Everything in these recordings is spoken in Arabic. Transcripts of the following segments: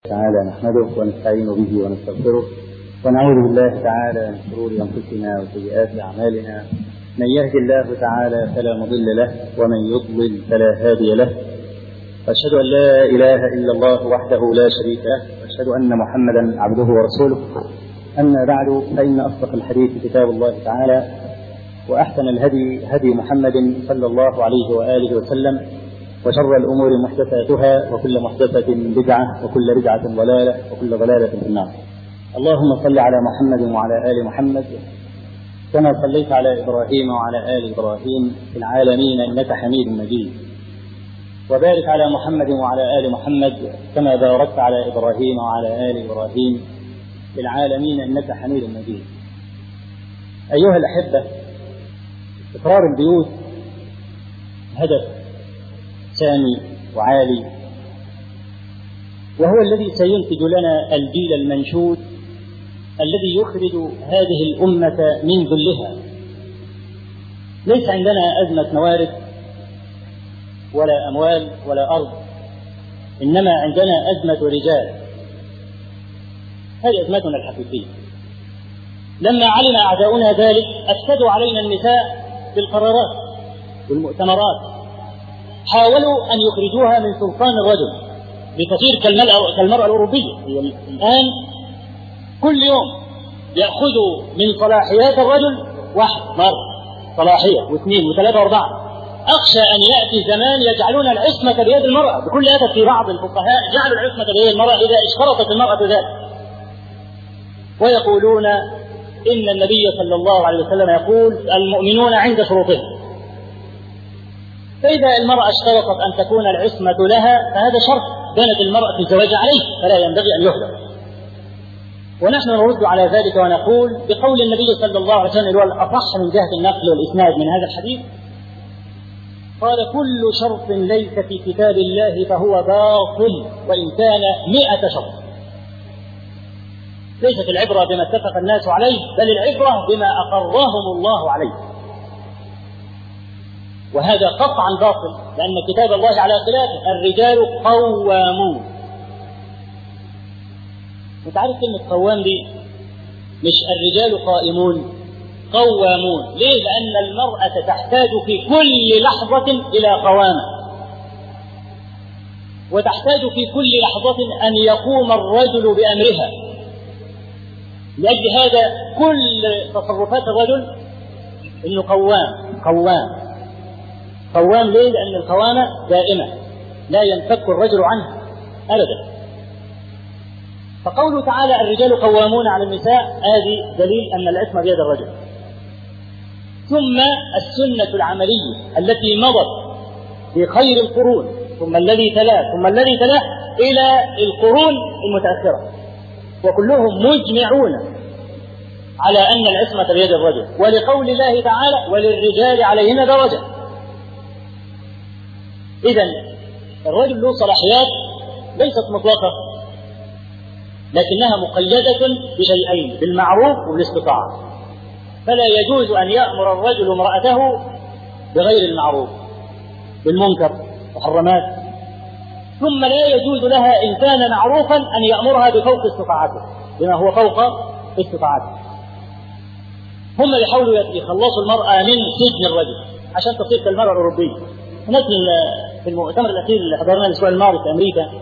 تعالى نحمده ونستعين به ونستغفره ونعوذ بالله تعالى من شرور أنفسنا وسيئات أعمالنا. من يهد الله تعالى فلا مضل له ومن يضلل فلا هادي له. أشهد أن لا إله إلا الله وحده لا شريك له وأشهد أن محمدا عبده ورسوله. أما بعد فإن أصدق الحديث كتاب الله تعالى وأحسن الهدي هدي محمد صلى الله عليه وآله وسلم وشر الأمور محدثاتها وكل محدثة بدعة وكل بدعة ضلالة وكل ضلالة في النار. اللهم صل على محمد وعلى آل محمد كما صليت على إبراهيم وعلى آل إبراهيم في العالمين إنك حميد مجيد، وبارك على محمد وعلى آل محمد كما باركت على إبراهيم وعلى آل إبراهيم في العالمين إنك حميد مجيد. أيها الأحبة، استقرار البيوت هدف سامي وعالي، وهو الذي سينتج لنا الجيل المنشود الذي يخرج هذه الأمة من ذلها. ليس عندنا أزمة موارد ولا أموال ولا أرض، إنما عندنا أزمة رجال. هذه أزمتنا الحقيقية. لما علم أعداؤنا ذلك أفسدوا علينا النساء بالقرارات والمؤتمرات، حاولوا أن يخرجوها من سلطان الرجل لتصير كالمرأة الأوروبية. الآن كل يوم يأخذوا من صلاحيات الرجل واحد مرة صلاحية واثنين وثلاثة واربعة. أخشى أن يأتي زمان يجعلون العصمة بيد المرأة. بكل أسف في بعض الفقهاء جعلوا العصمة بيد المرأة إذا اشترطت المرأة ذلك، ويقولون إن النبي صلى الله عليه وسلم يقول المؤمنون عند شروطهم. فإذا المرأة اشترطت أن تكون العصمة لها فهذا شرط بانت المرأة الزواج عليه، فلا ينبغي أن يهدر. ونحن نرد على ذلك ونقول بقول النبي صلى الله عليه وسلم هو الأصح من جهة النقل والإسناد من هذا الحديث، قال كل شرط ليس في كتاب الله فهو باطل وإن كان 100 شرط. ليست العبرة بما اتفق الناس عليه، بل العبرة بما أقرهم الله عليه، وهذا قطعا باطل، لأن كتاب الله على خلافه. الرجال قوامون. وتعرف كلمة قوام دي؟ مش الرجال قائمون، قوامون. ليه؟ لأن المرأة تحتاج في كل لحظة إلى قوامة، وتحتاج في كل لحظة أن يقوم الرجل بأمرها. لأجل هذا كل تصرفات الرجل إنه قوام. ليه؟ لأن القوامة دائمة لا ينفك الرجل عنها أبدا. فقوله تعالى الرجال قوامون على النساء هذه دليل أن العصمة بيد الرجل. ثم السنة العملية التي مضت في خير القرون، ثم الذي تلاه إلى القرون المتأخرة، وكلهم مجمعون على أن العصمة بيد الرجل، ولقول الله تعالى وللرجال عليهن درجة. إذن الرجل له صلاحيات ليست مطلقة، لكنها مقيدة بشيئين، بالمعروف وبالاستطاعة. فلا يجوز أن يأمر الرجل امرأته بغير المعروف، بالمنكر محرمات. ثم لا يجوز لها إن كان معروفا أن يأمرها بفوق استطاعته، بما هو فوق استطاعته. هم يحاولوا يخلصوا المرأة من سجن الرجل عشان تصير كالمرأة الأوروبية. هناك في المؤتمر الأخير اللي حضرناه الأسبوع الماضي في أمريكا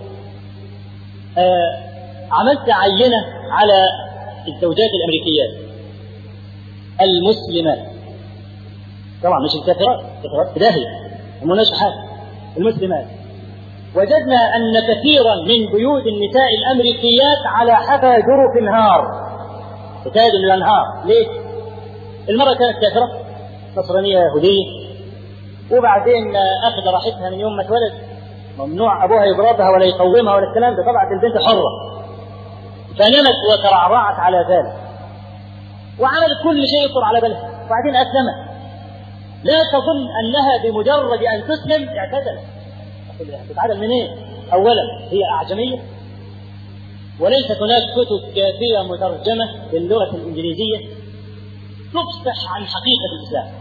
عملت عينة على الزوجات الأمريكيات المسلمات، طبعا مش الكافرات، الكافرات في داهية المناشحات، المسلمات. وجدنا أن كثيرا من بيوت النساء الأمريكيات على حفا جرف النهار، تكاد الأنهار. ليه؟ المرأة كانت كافرة نصرانية يهودية، وبعدين أخذ راحتها من يوم ما اتولد، ممنوع أبوها يضربها ولا يقومها ولا الكلام ده، طبعا البنت حرة، فنمت وترعرعت على ذلك وعملت كل شيء يخطر على بالها، وبعدين أسلمت. لا تظن أنها بمجرد أن تسلم اعتدلت. تتعدل من إيه؟ أولا هي أعجمية، وليست هناك كتب كافية مترجمة باللغة الإنجليزية تفصح عن حقيقة الإسلام،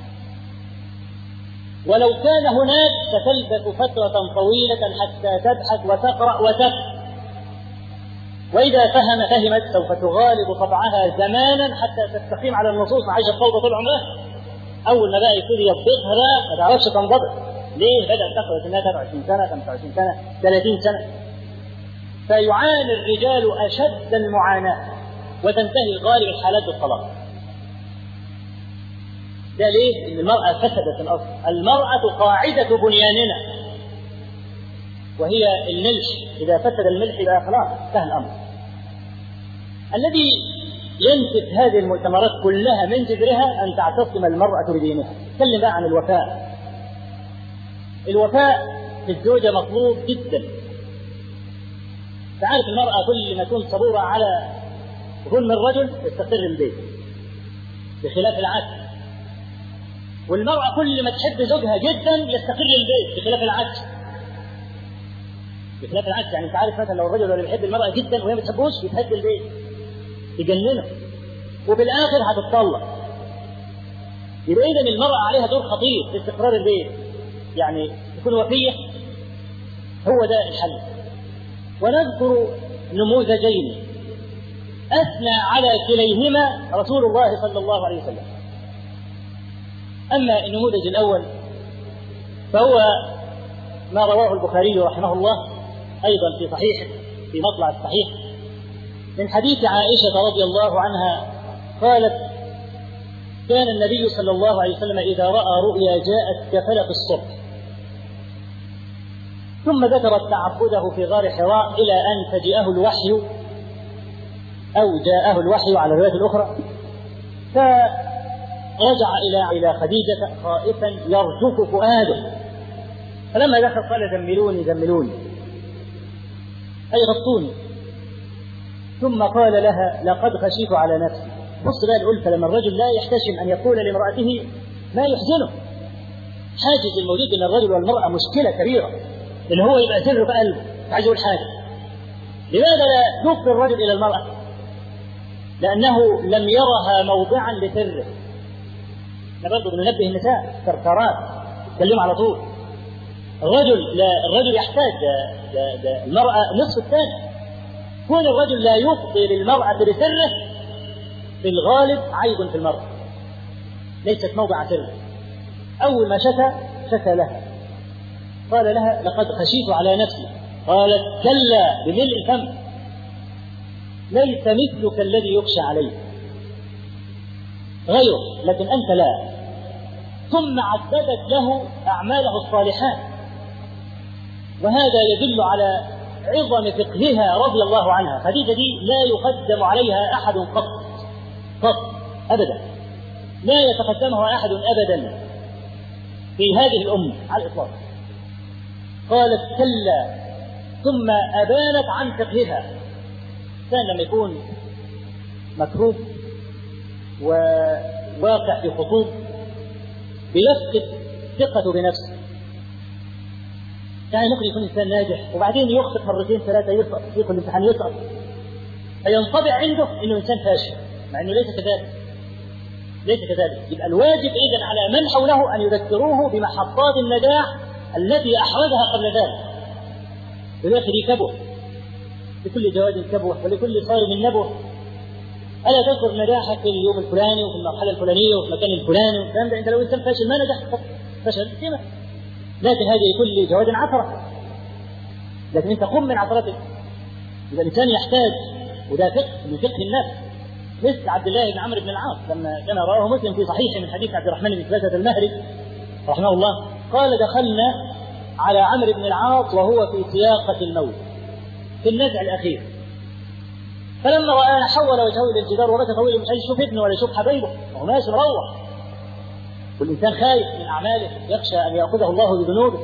ولو كان هناك ستلبث فترة طويلة حتى تبحث وتقرأ وتفهم. وإذا فهمت سوف تغالب طبعها زمانا حتى تستقيم على النصوص عايشة فوضى طول عمرها. أول ما بقى يبتدي يضبطها بقى ما تعرفش تنضبط. ليه؟ بدأت تقرأ سنها 23 سنة 25 سنة 30 سنة. فيعاني الرجال أشد المعاناة وتنتهي غالب الحالات بالطلاق. ده ليه؟ إن المرأة فسدت الأصل. المرأة قاعدة بنياننا وهي الملح، إذا فسد الملح يبقى خلاص انتهى الأمر. الذي ينسف هذه المؤتمرات كلها من جذرها أن تعتصم المرأة بدينها. تكلم بقى عن الوفاء. الوفاء في الزوجة مطلوب جدا. تعرف المرأة كل ما تكون صبورة على ظلم الرجل تستقر البيت بخلاف العكس، والمرأة كل ما تحب زوجها جدا يستقر البيت بخلاف العكس. يعني انت عارف مثلا لو الرجل اللي بيحب المرأة جدا وهي ما تحبوش يتهد البيت يجننه وبالآخر هتتطلق. يبقى إذن المرأة عليها دور خطير في استقرار البيت، يعني تكون وفية. هو ده الحل. ونذكر نموذجين أثنى على كليهما رسول الله صلى الله عليه وسلم. أما النموذج الأول فهو ما رواه البخاري رحمه الله أيضا في صحيحه في مطلع الصحيح من حديث عائشة رضي الله عنها قالت: كان النبي صلى الله عليه وسلم إذا رأى رؤيا جاءت كفلق الصبح، ثم ذكرت تعبده في غار حراء إلى أن فجأه الوحي أو جاءه الوحي على الرواية الأخرى، فرجع إلى خديجة خائفا يرجف فؤاده، فلما دخل قال: زملوني أي غطوني. ثم قال لها: لقد خشيت على نفسي. بص بقى الألفة لما الرجل لا يحتشم أن يقول لامرأته ما يحزنه. حاجز الموجود بين الرجل والمرأة مشكلة كبيرة، اللي هو يبقى سر في قلبه عايز يقول حاجة. لماذا لا يفضي الرجل إلى المرأة؟ لأنه لم يرها موضعا لسره. احنا برضه بننبه النساء كركرات يتكلموا على طول. الرجل يحتاج ده المرأة نصف الثاني. كون الرجل لا يفضي للمرأة بسره في الغالب عيب في المرأة، ليست موضع سر. أول ما شكى لها قال لها: لقد خشيت على نفسي. قالت: كلا بملء الفم، ليس مثلك الذي يخشى عليه غيره لكن أنت لا. ثم عددت له أعماله الصالحات، وهذا يدل على عظم فقهها رضي الله عنها. خديجة دي لا يقدم عليها أحد قط أبدا، لا يتقدمها أحد أبدا في هذه الأمة على الإطلاق. قالت: كلا، ثم أبانت عن فقهها. كان لما يكون مكروه وواقع في خطوب بيفقد ثقته بنفسه. يعني ممكن يكون إنسان ناجح وبعدين يخطئ مرتين ثلاثة يسقط في الامتحان يسقط، فينطبع عنده إنه إنسان فاشل، مع إنه ليس كذلك. يبقى الواجب إذن على من حوله أن يذكروه بمحطات النجاح التي أحرزها قبل ذلك. بالآخر كبوة، لكل جواد كبوة ولكل صارم نبوة. ألا تذكر نجاحك في اليوم الفلاني وفي المرحلة الفلانية وفي المكان الفلاني والكلام ده. أنت لو إنسان فاشل ما نجحت فشل كما، لكن هذه كل جواد عثرة، لكن أنت قم من عثرتك. إذا الإنسان يحتاج، وده فقه من فقه النفس، مثل عبد الله بن عمرو بن العاص لما كان رواه مسلم في صحيحه من حديث عبد الرحمن بن ثلاثة المهري رحمه الله قال: دخلنا على عمرو بن العاص وهو في سياقة الموت في النزع الأخير، فلما رآنا حول وجهه إلى الجدار وبكى طويل، مش عايز يشوف ابنه ولا يشوف حبايبه، وهو ماشي مروح، والإنسان خايف من أعماله يخشى أن يأخذه الله بذنوبه.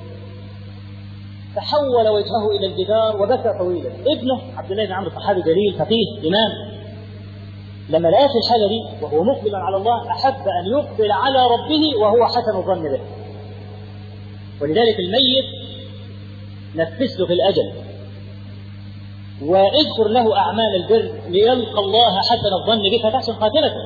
فحول وجهه إلى الجدار وبكى طويلا. ابنه عبد الله بن عمرو صحابي جليل فقيه إمام، لما لقى الحاجة دي وهو مقبل على الله أحب أن يقبل على ربه وهو حسن الظن به. ولذلك الميت نفس له في الأجل واذكر له أعمال البر ليلقى الله حسن الظن بك فتحسن خاتمته.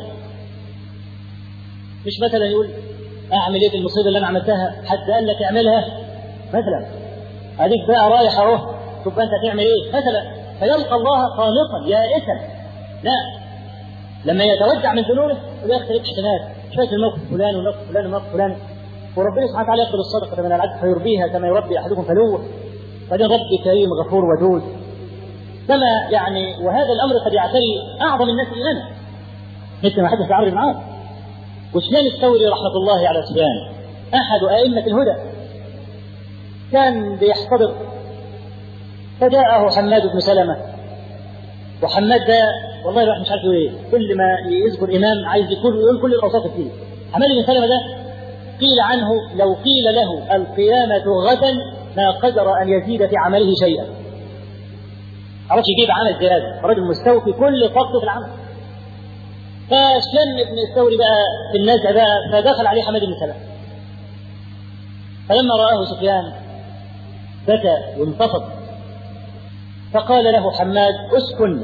مش مثلا يقول: أعمل إيه في المصيبة اللي أنا عملتها، حد قال لك اعملها مثلا، هذيك بقى رايح أهو، طب أنت تعمل إيه مثلا، فيلقى الله قانطا يائسا. لا، لما يتوجع من ذنوبه ويختلف احتمال شايف الموقف فلان والموقف فلان والموقف فلان، وربنا سبحانه وتعالى يقبل الصدقة من العبد فيربيها كما يربي أحدكم فلوه، فده رب كريم غفور ودود. كما يعني وهذا الأمر قد يعتري أعظم الناس إيمانا مثل ما حدث لعمرو بن العاص. وسفيان الثوري رحمة الله على سفيان أحد أئمة الهدى كان بيحتضر، فجاءه حماد بن سلمة، وحماد ده والله الواحد مش عارف ايه، كل ما يذكر إمام عايز يقول كل الأوصاف فيه. حماد بن سلمة ده قيل عنه لو قيل له القيامة غدا ما قدر أن يزيد في عمله شيئا، عرفش يجيب عمل زيادة، رجل مستوفي كل طاقته في العمل. فسفيان بن الثوري بقى في النزع بقى، فدخل عليه حماد بن سلمة، فلما رآه سفيان بكى وانتفض، فقال له حماد اسكن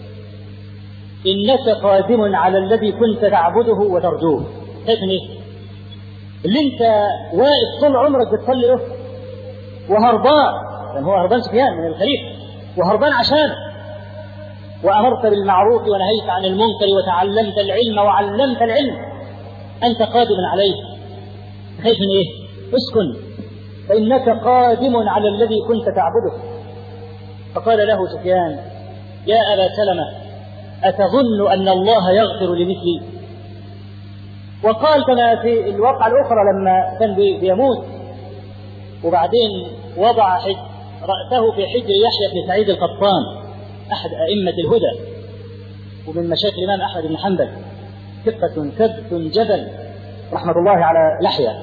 إنك قادم على الذي كنت تعبده وترجوه. شايف ايه؟ اللي انت واقف طول عمرك بتصلي له وهربان، لأن هو هربان سفيان من الخليفة وهربان عشانه، وأمرت بالمعروف ونهيت عن المنكر وتعلمت العلم وعلمت العلم، أنت قادم عليه، خايف من إيه؟ اسكن فإنك قادم على الذي كنت تعبده. فقال له سفيان يا أبا سلمة أتظن أن الله يغفر لمثلي؟ وقال كما في الواقعة الأخرى لما كان بيموت وبعدين وضع رأسه في حجر يحيى بن سعيد القطان أحد أئمة الهدى ومن مشايخ الإمام أحمد بن حنبل، ثقة ثبت جبل رحمة الله على لحية.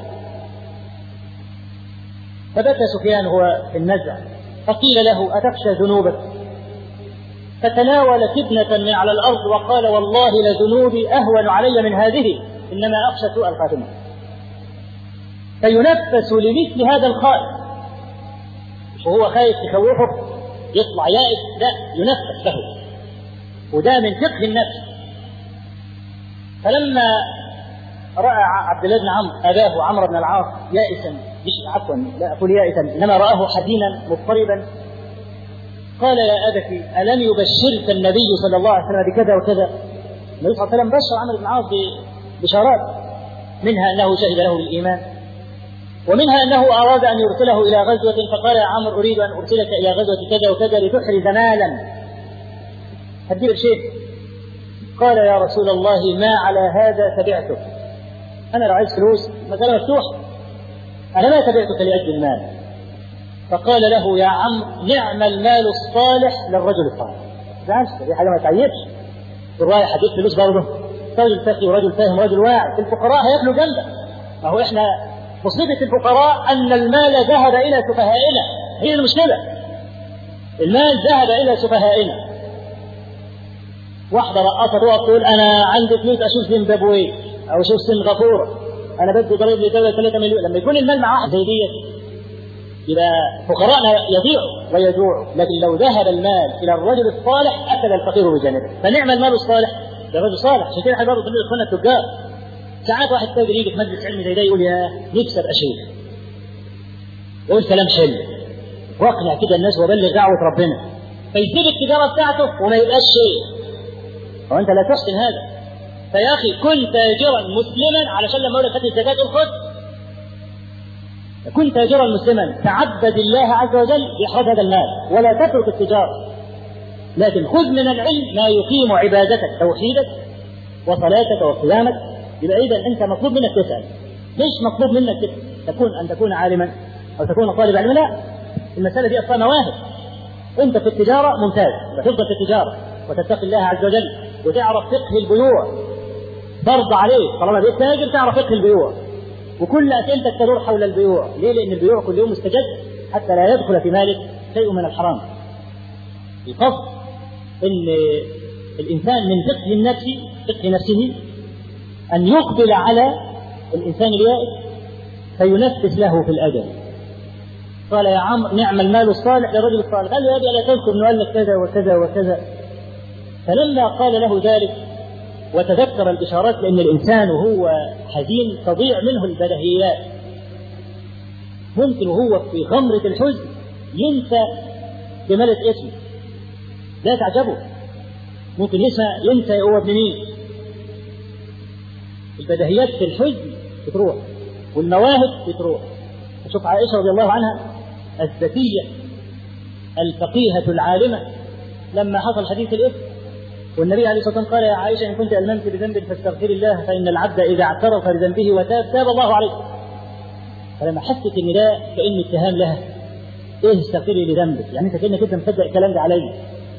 فبكى سفيان هو في النزع، فقيل له أتخشى ذنوبك؟ فتناول كبنة من على الأرض وقال والله لذنوبي أهون علي من هذه، إنما أخشى سوء الخاتمة. فينفس لمثل هذا الخائف، وهو خايف يخوفه يطلع يائس، لا ينفس له، وده من فقه النفس. فلما رأى عبد الله بن عمرو أباه عمرو بن العاص يائسا، عفوا لا أقول يائسا إنما رآه حزينا مضطربا، قال يا أبتي ألم يبشرك النبي صلى الله عليه وسلم بكذا وكذا؟ النبي صلى الله عليه وسلم بشر عمرو بن العاص ببشارات، منها أنه شهد له بالإيمان، ومنها أنه أراد أن يرسله إلى غزوة، فقال يا عمرو أريد أن أرسلك إلى غزوة كذا وكذا لتحرز مالا، هديك شيء. قال يا رسول الله ما على هذا تبعته، أنا لو عايز فلوس مثلا مفتوح، أنا ما تبعتك لأجل المال. فقال له يا عمرو نعم المال الصالح للرجل الصالح. دي حاجة ما تعيبش، الرواية حديث فلوس برضه، رجل تقي ورجل فاهم ورجل واعي، الفقراء هياكلوا جنبك. ما هو إحنا مصيبة الفقراء أن المال ذهب إلى سفهائنا، هي المشكلة، المال ذهب إلى سفهائنا. واحدة رقاصة تقف تقول أنا عندي فلوس أشوف زيمبابوي أو أشوف سنغافورة، أنا بدي ضريب لدولة 3 مليون. لما يكون المال مع واحد زي ديت يبقى فقراءنا يضيعوا ويجوعوا، لكن لو ذهب المال إلى الرجل الصالح أكل الفقير بجانبه. فنعم المال الصالح للرجل صالح. عشان كده احنا برضه بنقول إخواننا التجار، ساعات واحد تاجر يجي في مجلس علمي زي ده يقول يا نفسي أبقى شيخ، يقول كلام حلو واقنع كده الناس وبلغ دعوة ربنا، فيسيب التجارة بتاعته وما يبقاش شيخ، وأنت لا تحسن هذا. فيا أخي كن تاجرا مسلما، علشان لما أقول لك هات الزكاة تقول خذ. كن تاجرا مسلما تعبد الله عز وجل بإخراج هذا المال ولا تترك التجارة، لكن خذ من العلم ما يقيم عبادتك توحيدك وصلاتك وصيامك. يبقى إذا أنت مطلوب منك تسأل، ليش مطلوب منك أن تكون عالما أو تكون طالب علم؟ لا، المسألة دي أصلا مواهب. أنت في التجارة ممتاز، تفضل في التجارة وتتقي الله عز وجل وتعرف فقه البيوع، فرض عليك طالما بقيت تاجر تعرف فقه البيوع، وكل أسئلتك تدور حول البيوع. ليه؟ لأن البيوع كل يوم مستجد حتى لا يدخل في مالك شيء من الحرام. القصد أن الإنسان من فقه النفس، فقه نفسه، أن يقبل على الإنسان اليائس فينفس له في الأجل. قال يا عمرو نعم المال الصالح للرجل الصالح. قال له يا أبي ألا تذكر أنه قال لك كذا وكذا وكذا. فلما قال له ذلك وتذكر الإشارات، لأن الإنسان وهو حزين تضيع منه البديهيات، ممكن وهو في غمرة الحزن ينسى جمالة اسمه، لا تعجبوا، ممكن ينسى هو ابن مين. البديهيات في الحزن بتروح والمواهب بتروح. شوف عائشة رضي الله عنها الذكية الفقيهة العالمة لما حصل حديث الإفك والنبي عليه الصلاة والسلام قال يا عائشة إن كنت ألممت بذنب فاستغفري الله فإن العبد إذا اعترف بذنبه وتاب تاب الله عليه. فلما حست إن ده كأن اتهام لها، إيه استغفري لذنبك؟ يعني أنت كأنك أنت مصدق الكلام ده علي.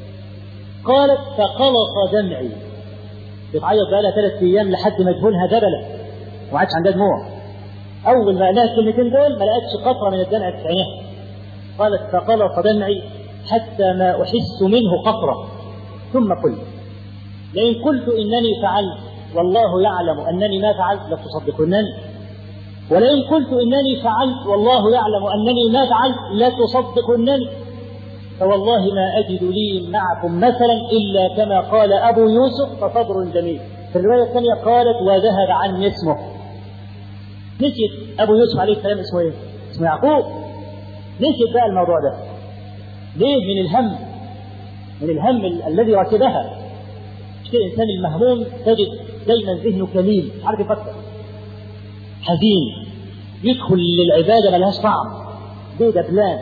قالت فقلص دمعي، بتعيط بقى لها 3 أيام لحد ما دهونها دبلة وما عادش عندها دموع. أول ما قالها الكلمتين دول ما لقتش قطرة من الدمع في عينيها. قالت فقلص دمعي حتى ما أحس منه قطرة، ثم قلت لئن قلت إنني فعلت والله يعلم أنني ما فعلت لتصدقنني، ولئن قلت إنني فعلت والله يعلم أنني ما فعلت لتصدقنني، فوالله ما أجد لي معكم مثلا إلا كما قال أبو يوسف فصبر جميل. في الرواية الثانية قالت وذهب عني اسمه. نسيت أبو يوسف عليه السلام اسمه إيه؟ اسمه يعقوب. نسيت بقى الموضوع ده ليه؟ من الهم الذي ركبها. مش كده الإنسان المهموم تجد دايما ذهنه كليل، عارف يفكر، حزين، يدخل للعبادة ملهاش طعم، بيدة بلان.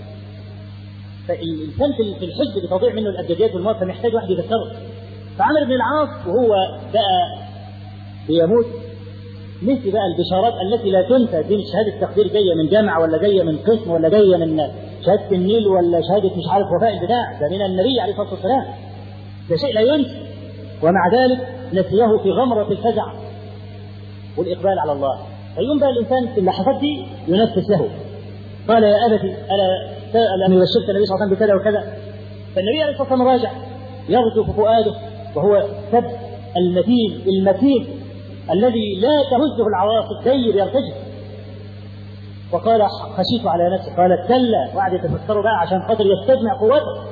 فالإنسان في الحزن بتضيع منه الأبجديات والموت، فمحتاج واحد يذكره. فعمرو بن العاص وهو بقى بيموت نسي بقى البشارات التي لا تنسى. دي مش شهادة تقدير جاية من جامعة ولا جاية من قسم ولا جاية من شهادة النيل ولا شهادة مش عارف وفاء البداع، ده من النبي عليه الصلاة والسلام، ده شيء لا ينسى. ومع ذلك نسيه في غمرة الفزع والإقبال على الله. فيقوم بقى الإنسان في اللحظات دي ينفس له، قال يا أبتي ألا يبشرك النبي صلى الله عليه وسلم بكذا وكذا. فالنبي عليه الصلاة والسلام راجع يرجف فؤاده وهو سب المتين الذي لا تهزه العواصف دير يرتجف. وقال خشيت على نفسي، قالت كلا، وقعد يتفكر بقى عشان خاطر يستجمع قوته.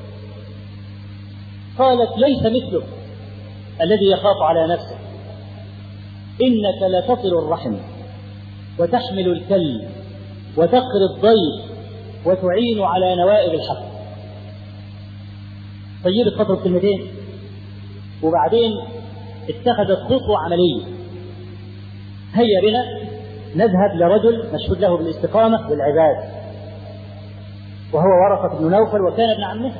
قالت ليس مثلك الذي يخاف على نفسه، إنك لتصل الرحم وتحمل الكل وتقري الضيف وتعين على نوائب الحق. طيبت خطوة كلمتين وبعدين اتخذت خطوة عملية. هيا بنا نذهب لرجل مشهود له بالاستقامة والعبادة وهو ورقة بن نوفل وكان ابن عمه.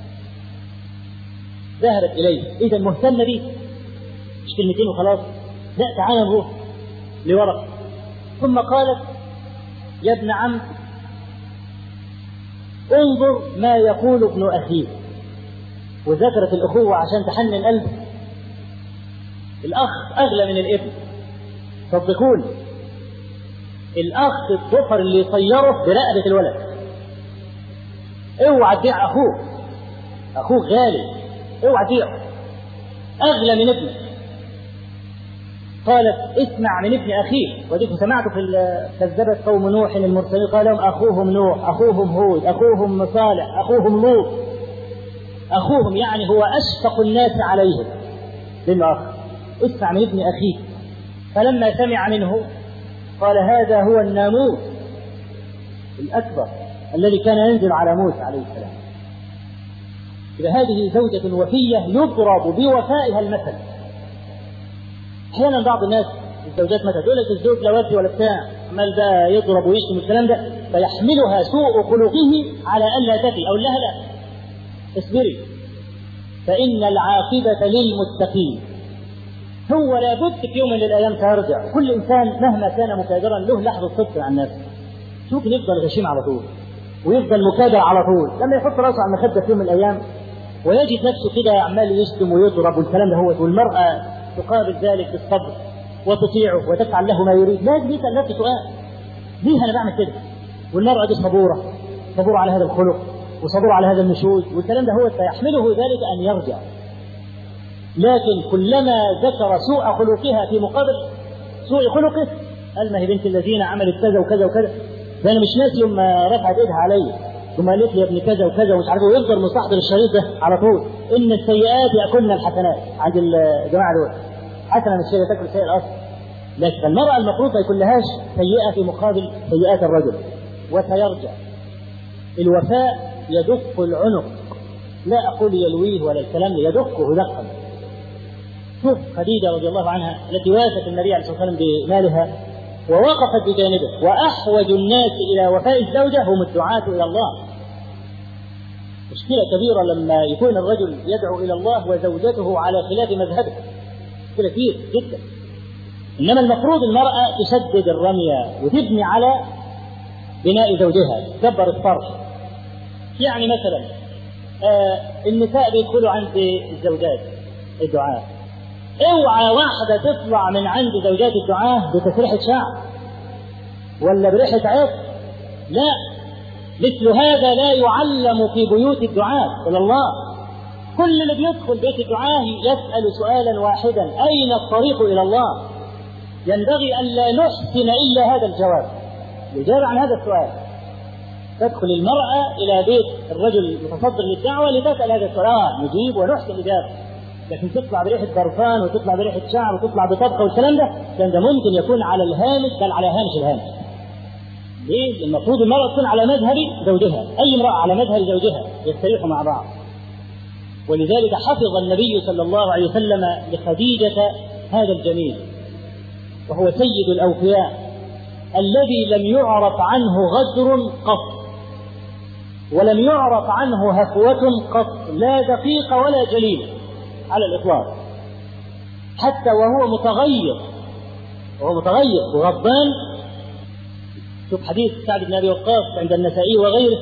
ذهبت إليه، إذا مهتمة به، مش كلمتين وخلاص، لا تعالى نروح لورقة. ثم قالت يا ابن عم انظر ما يقول ابن أخيك، وذكرت الأخوة عشان تحنن قلبه. الأخ أغلى من الابن، صدقوني. الأخ الظفر اللي يطيره برقبة الولد. اوعى تبيع أخوك غالي، اوعى تبيعه، أغلى من ابنك. قالت اسمع من ابن أخيك، وديكم سمعتوا في كذبت قوم نوح المرسلين قال لهم أخوهم نوح أخوهم هود أخوهم صالح أخوهم لوط. أخوهم يعني هو أشفق الناس عليهم للأخ. اسمع من ابن أخيك. فلما سمع منه قال هذا هو الناموس الأكبر الذي كان ينزل على موسى عليه السلام. إذا هذه زوجة وفية يضرب بوفائها المثل. أحيانا بعض الناس الزوجات مثلا تقول لك الزوج لا وفي ولا بتاع، عمال ده يضرب ويشتم الكلام ده، فيحملها سوء خلقه على ألا تفي أو لها لا اصبري فإن العاقبة للمتقين. هو لابد في يوم من الأيام سيرجع. كل إنسان مهما كان مكابرا له لحظة صدق عن نفسه. شوف يفضل غشيم على طول ويفضل مكابر على طول، لما يحط راسه على المخدة في يوم من الأيام ويجد نفسه كده عمال يشتم ويضرب والكلام ده هو، والمرأة تقابل ذلك بالصبر وتطيعه وتفعل له ما يريد. لازم يسأل نفسه سؤال، ليه أنا بعمل كده؟ والمرأة دي صبورة على هذا الخلق وصبور على هذا النشوز والكلام ده هو، فيحمله ذلك أن يرجع. لكن كلما ذكر سوء خلقها في مقابل سوء خلقه قال ما هي بنت الذين عملت كذا وكذا وكذا، ده أنا مش ناسي يوم رفعت إيدها علي ثم قالت لي يا ابن كذا وكذا ومش عارف، ويفضل مستحضر الشريط ده على طول. إن السيئات يأكلن الحسنات عند الجماعة دول، حسنة من الشيء تأكل السيئة الأصل. لكن المرأة المفروض ما يكون لهاش سيئة في مقابل سيئات الرجل، وسيرجع. الوفاء يدق العنق لا أقول يلويه ولا الكلام يدقه دقا. شوف خديجة رضي الله عنها التي وافت النبي عليه الصلاة والسلام بمالها ووقفت بجانبه، وأحوج الناس إلى وفاء الزوجة هم الدعاة إلى الله. مشكلة كبيرة لما يكون الرجل يدعو إلى الله وزوجته على خلاف مذهبه، مشكلة كبيرة جدا. إنما المفروض المرأة تسدد الرمية وتبني على بناء زوجها، تكبر الطرف. يعني مثلا النساء بيدخلوا عند الزوجات الدعاء، اوعى واحدة تطلع من عند زوجات الدعاء بتسريحة شعر ولا بريحة عطر، لا، مثل هذا لا يعلم في بيوت الدعاء إلى الله. كل اللي بيدخل بيت الدعاء يسأل سؤالا واحدا: أين الطريق إلى الله؟ ينبغي أن لا نحسن إلا هذا الجواب، الإجابة عن هذا السؤال. تدخل المرأة إلى بيت الرجل المتصدر للدعوة لتسأل هذا السؤال، نجيب ونحسن الإجابة. لكن تطلع بريحة برفان وتطلع بريحة شعر وتطلع بطبخة والكلام ده ممكن يكون على الهامش، بل على هامش الهامش. ليه؟ المفروض المرأة تكون على مذهب زوجها، أي امرأة على مذهب زوجها يستريحوا مع بعض. ولذلك حفظ النبي صلى الله عليه وسلم لخديجة هذا الجميل، وهو سيد الأوفياء الذي لم يعرف عنه غدر قط، ولم يعرف عنه هفوة قط، لا دقيق ولا جليل على الإطلاق، حتى وهو متغير وغضبان. شوف حديث سعد بن أبي وقاص عند النسائي وغيره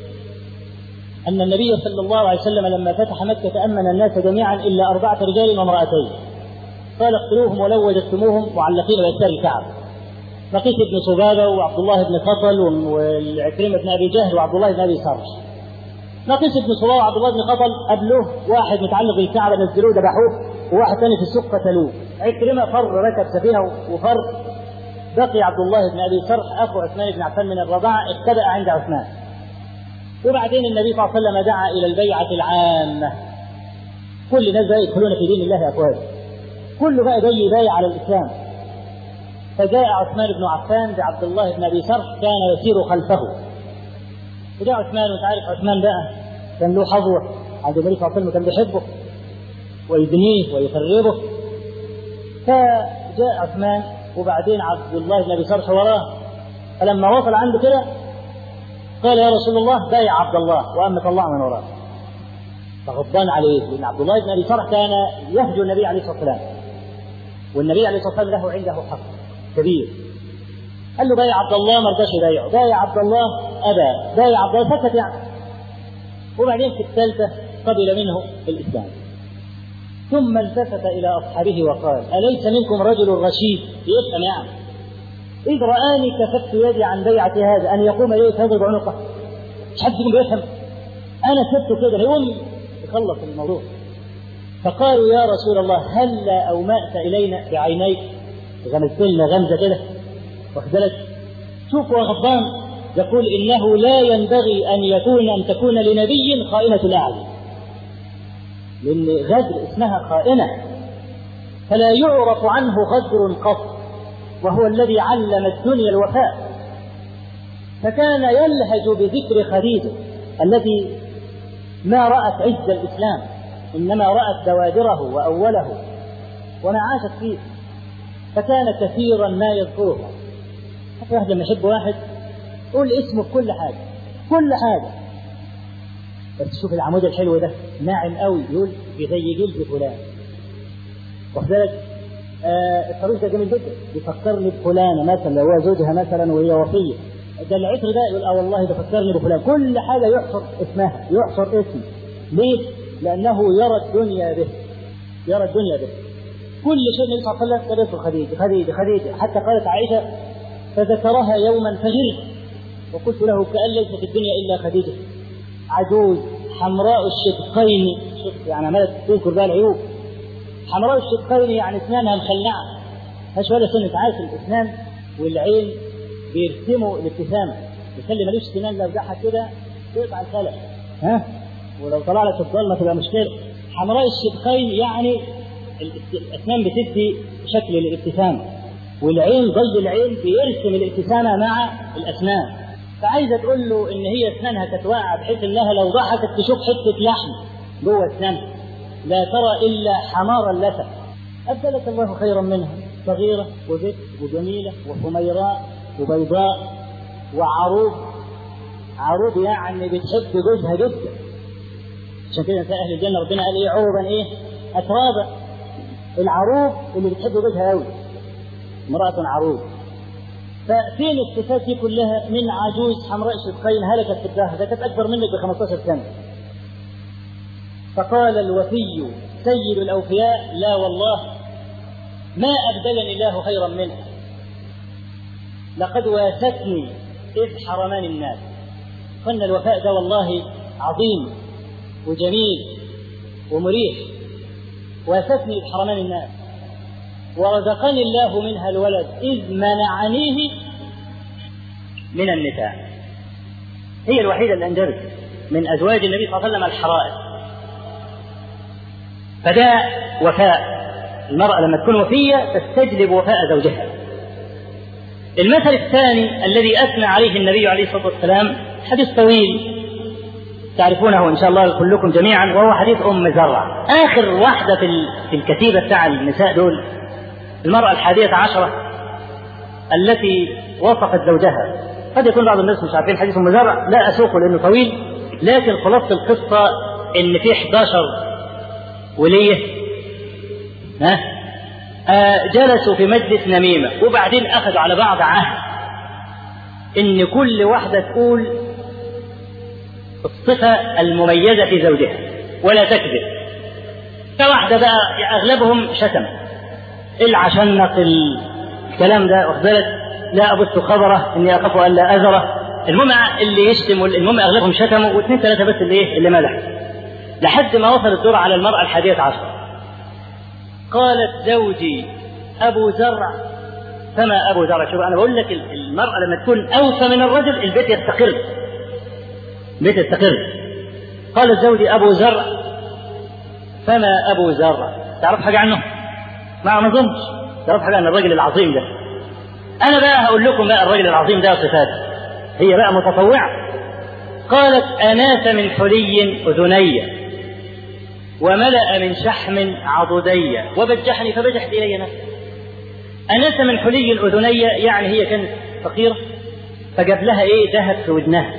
أن النبي صلى الله عليه وسلم لما فتح مكة أمن الناس جميعا إلا 4 رجال وامرأتين، قال: اقتلوهم ولو وجدتموهم معلقين بأستار الكعبة. لقيت ابن صبابة وعبد الله بن قطل والعكرمة بن أبي جهل وعبد الله بن أبي سرح. لقيت ابن صبابة وعبد الله بن قطل قبله واحد متعلق بالكعبة نزلوه ذبحوه، وواحد ثاني في السوق قتلوه. عكرمة فر ركب سفينة وفر. بقي عبد الله بن أبي سرح أخو عثمان بن عفان من الرضاعة، اختبأ عند عثمان. وبعدين النبي صلى الله عليه وسلم دعا إلى البيعة العامة، كل الناس بقى يدخلون في دين الله أفواجا، كله بقى جاي يبايع على الإسلام. فجاء عثمان بن عفان بعبد الله بن أبي سرح كان يسير خلفه، وجاء عثمان، وانت عارف عثمان بقى كان له حظوة عند النبي صلى الله عليه وسلم، كان بيحبه ويدنيه ويقربه. فجاء عثمان وبعدين عبد الله بن أبي سرح وراه، فلما وصل عنده كده قال: يا رسول الله بايع عبد الله وأما طلع من وراه. فغضبان عليه، لأن عبد الله بن أبي سرح كان يهجو النبي عليه الصلاة والسلام، والنبي عليه الصلاة والسلام له عنده حق كبير. قال له: بايع عبد الله، ما رضاش يبايعه. بايع عبد الله، أبى. بايع عبد الله، سكت يعني. وبعدين في الثالثة قبل منه الإسلام، ثم التفت إلى أصحابه وقال: أليس منكم رجل رشيد؟ يفهم يعني، إذ رآني كفت يدي عن بيعة هذا أن يقوم إليه فيضرب عنقه. مش حد فيكم بيفهم؟ أنا سبته كده يقوم يخلص الموضوع. فقالوا: يا رسول الله هلا أومأت إلينا بعينيك، غمزت لنا غمزة كده، واخدلك. شوف وغضبان يقول: إنه لا ينبغي أن تكون لنبي خائنة الأعين، لأن غدر اسمها خائنة، فلا يعرف عنه غدر قط، وهو الذي علم الدنيا الوفاء. فكان يلهج بذكر خديجة التي ما رأت عز الإسلام، إنما رأت دوادره وأوله وما عاشت فيه، فكان كثيرا ما يذكرها. حتى واحد لما يحب واحد يقول اسمه في كل حاجة، كل حاجة. بس شوف العمود الحلو ده ناعم قوي، يقول زي جلد فلان، واخدلك. الصاروخ ده جميل جدا، بيفكرني بفلانة مثلا لو هو زوجها مثلا وهي وصية، ده العطر ده يقول والله ده فكرني بفلان. كل حاجة يحصر اسمها، يحصر اسمه. ليه؟ لأنه يرى الدنيا به، يرى الدنيا به. كل شيء النبي صلى الله عليه وسلم قال: خديجة خديجة خديجة، حتى قالت عائشة: فذكرها يوما فجرت وقلت له: كأن ليس في الدنيا إلا خديجة، عجوز حمراء الشدقين. شوف يعني عمالة تذكر بقى العيوب. حمراء الشدقين يعني اسنانها مخلعة، مش ولا سنة. عارف الاسنان والعين بيرسموا الابتسامة، يخلي ملوش سنان لو ضحك كده تقطع الخلق، ولو طلع لك الضلمة تبقى مشكلة. حمراء الشدقين يعني الاسنان بتدي شكل الابتسامة، والعين ظل العين بيرسم الابتسامة مع الاسنان. فعايزة تقول له إن هي أسنانها كانت واقعة بحيث إنها لو ضحكت تشوف حتة لحم جوه أسنانها، لا ترى إلا حمار اللثة. أبدلك الله خيرا منها، صغيرة وبكر وجميلة وحميراء وبيضاء وعروب. عروب يعني بتحب جوزها جدا، عشان كده نساء أهل الجنة ربنا قال إيه؟ عروبا إيه؟ أترابا. العروب اللي بتحب جوزها أوي، امرأة عروب. ففين الصفات دي كلها من عجوز حمراء شدقين هلكت في الدهر، ده كانت أكبر منك ب15 سنة. فقال الوفي سيد الأوفياء: لا والله ما أبدلني الله خيرا منها، لقد واستني إذ حرمان الناس. قلنا الوفاء ده والله عظيم وجميل ومريح. واستني إذ حرمان الناس ورزقني الله منها الولد إذ منعنيه من النساء. هي الوحيدة اللي أنجبت من أزواج النبي صلى الله عليه وسلم الحرائر. فده وفاء. المرأة لما تكون وفية تستجلب وفاء زوجها. المثل الثاني الذي أثنى عليه النبي عليه الصلاة والسلام حديث طويل تعرفونه إن شاء الله كلكم جميعا، وهو حديث أم زرع، آخر واحدة في الكتيبة بتاع النساء دول، المرأة 11 التي وصفت زوجها. قد يكون بعض الناس مش عارفين حديث أم زرع، لا أسوقه لأنه طويل، لكن خلاصة القصة إن في 11 وليه جلسوا في مجلس نميمة، وبعدين أخذوا على بعض عهد إن كل واحدة تقول الصفة المميزة في زوجها ولا تكذب. فواحدة بقى أغلبهم شتم العشنق الكلام ده، واخذلت لا أبث خبره إني أخاف ألا أذره. المهم اللي يشتم، المهم أغلبهم شتموا، واثنين ثلاثة بس اللي ملح، لحد ما وصل الدور على المرأة 11. قالت: زوجي أبو زرع. فما أبو زرع؟ شوف أنا بقول لك المرأة لما تكون أوفى من الرجل البيت يستقر، بيت يستقر. قالت: زوجي أبو زرع. فما أبو زرع؟ تعرف حاجة عنه؟ ما أظنش تعرف حاجة عن الرجل العظيم ده. أنا بقى هقول لكم بقى الرجل العظيم ده وصفاته، هي بقى متطوعة. قالت: أناس من حلي أذني وملأ من شحم عضدي وبجحني فبجحت إلي نفسي. أناس من حلي أذني يعني هي كانت فقيرة، فجاب لها إيه؟ ذهب في ودنها.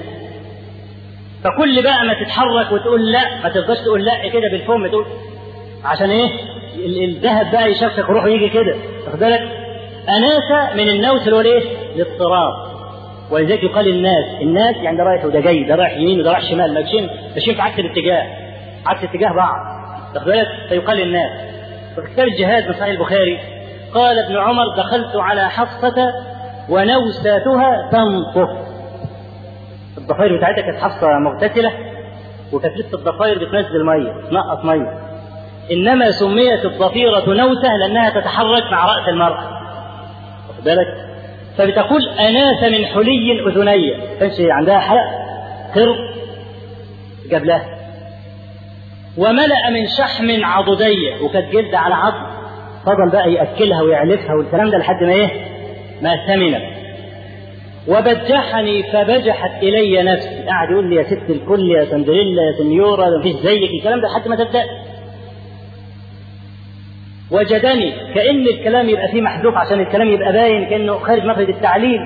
فكل بقى ما تتحرك وتقول لا، ما تقدرش تقول لا كده بالفم، تقول عشان إيه؟ الذهب بقى يشفق روحه يجي كده، واخد بالك؟ أناس من النوس اللي هو إيه؟ الاضطراب. ولذلك يقال الناس يعني ده رايح وده جاي، ده رايح يمين وده رايح شمال، ماشيين في عكس الاتجاه، عكس اتجاه بعض، واخد بالك؟ فيقال الناس. في كتاب الجهاد من صحيح البخاري قال ابن عمر: دخلت على حفصة ونوساتها تنطف. الضفاير بتاعتها كانت حفصة مغتسلة، وكانت لسه الضفاير بتنزل مية، تنقط مية، إنما سميت الضفيرة نوسة لأنها تتحرك مع رأس المرأة، واخد بالك؟ فبتقول: أناس من حلي أذني، كانش عندها حلق قرب جاب لها، وملأ من شحم عضدي، وكانت جلد على عضد، فضل بقى يأكلها ويعلفها والكلام ده لحد ما إيه؟ ما ثمنت. وبجحني فبجحت إلي نفسي، قاعد يقول لي يا ست الكل، يا سندريلا، يا سنيورة، مفيش زيك، الكلام ده لحد ما تبدأ. وجدني، كأن الكلام يبقى فيه محذوف عشان الكلام يبقى باين كأنه خارج مخرج التعليل.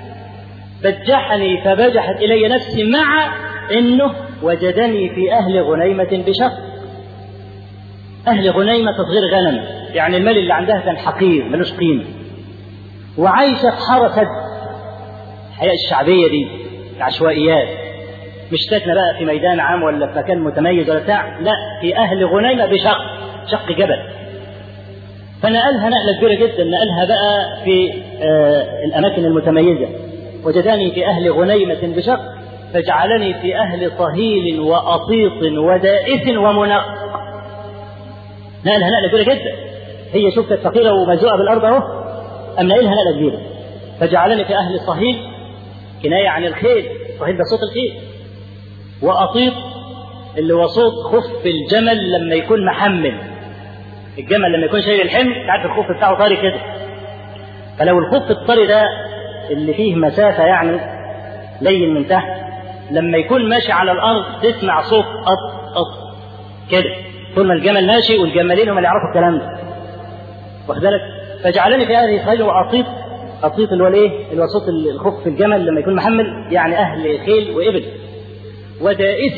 بجحني فبجحت إلي نفسي، مع إنه وجدني في أهل غنيمة بشق. أهل غنيمة تصغير غنم، يعني المال اللي عندها كان حقير ملوش قيمة، وعايشة في حارة سد. الحياة الشعبية دي العشوائيات، مش ساكنة بقى في ميدان عام ولا في مكان متميز ولا بتاع، لا، في أهل غنيمة بشق، شق جبل. فنقلها نقلة كبيرة جدا، نقلها بقى في الأماكن المتميزة. وجدني في أهل غنيمة بشق فجعلني في أهل صهيل وأطيط ودائس ومنق. نقلها نقلة كبيرة جدا، هي شفت فقيرة ومزوقة بالأرض أهو، أم نقلها نقلة كبيرة. فجعلني في أهل صهيل، كناية عن الخيل، صهيل ده صوت الخيل، وأطيط اللي هو صوت خف الجمل لما يكون محمل. الجمل لما يكون شايل الحمل تعرف الخف بتاعه طري كده، فلو الخف الطري ده اللي فيه مسافة يعني لين من تحت، لما يكون ماشي على الأرض تسمع صوت قط قط كده طول ما الجمل ماشي، والجمالين هم اللي يعرفوا الكلام ده، واخد بالك؟ فجعلني في هذه الخيل وأطيط، أطيط اللي هو الايه؟ اللي هو صوت الخف في الجمل لما يكون محمل، يعني أهل خيل وإبل. ودائس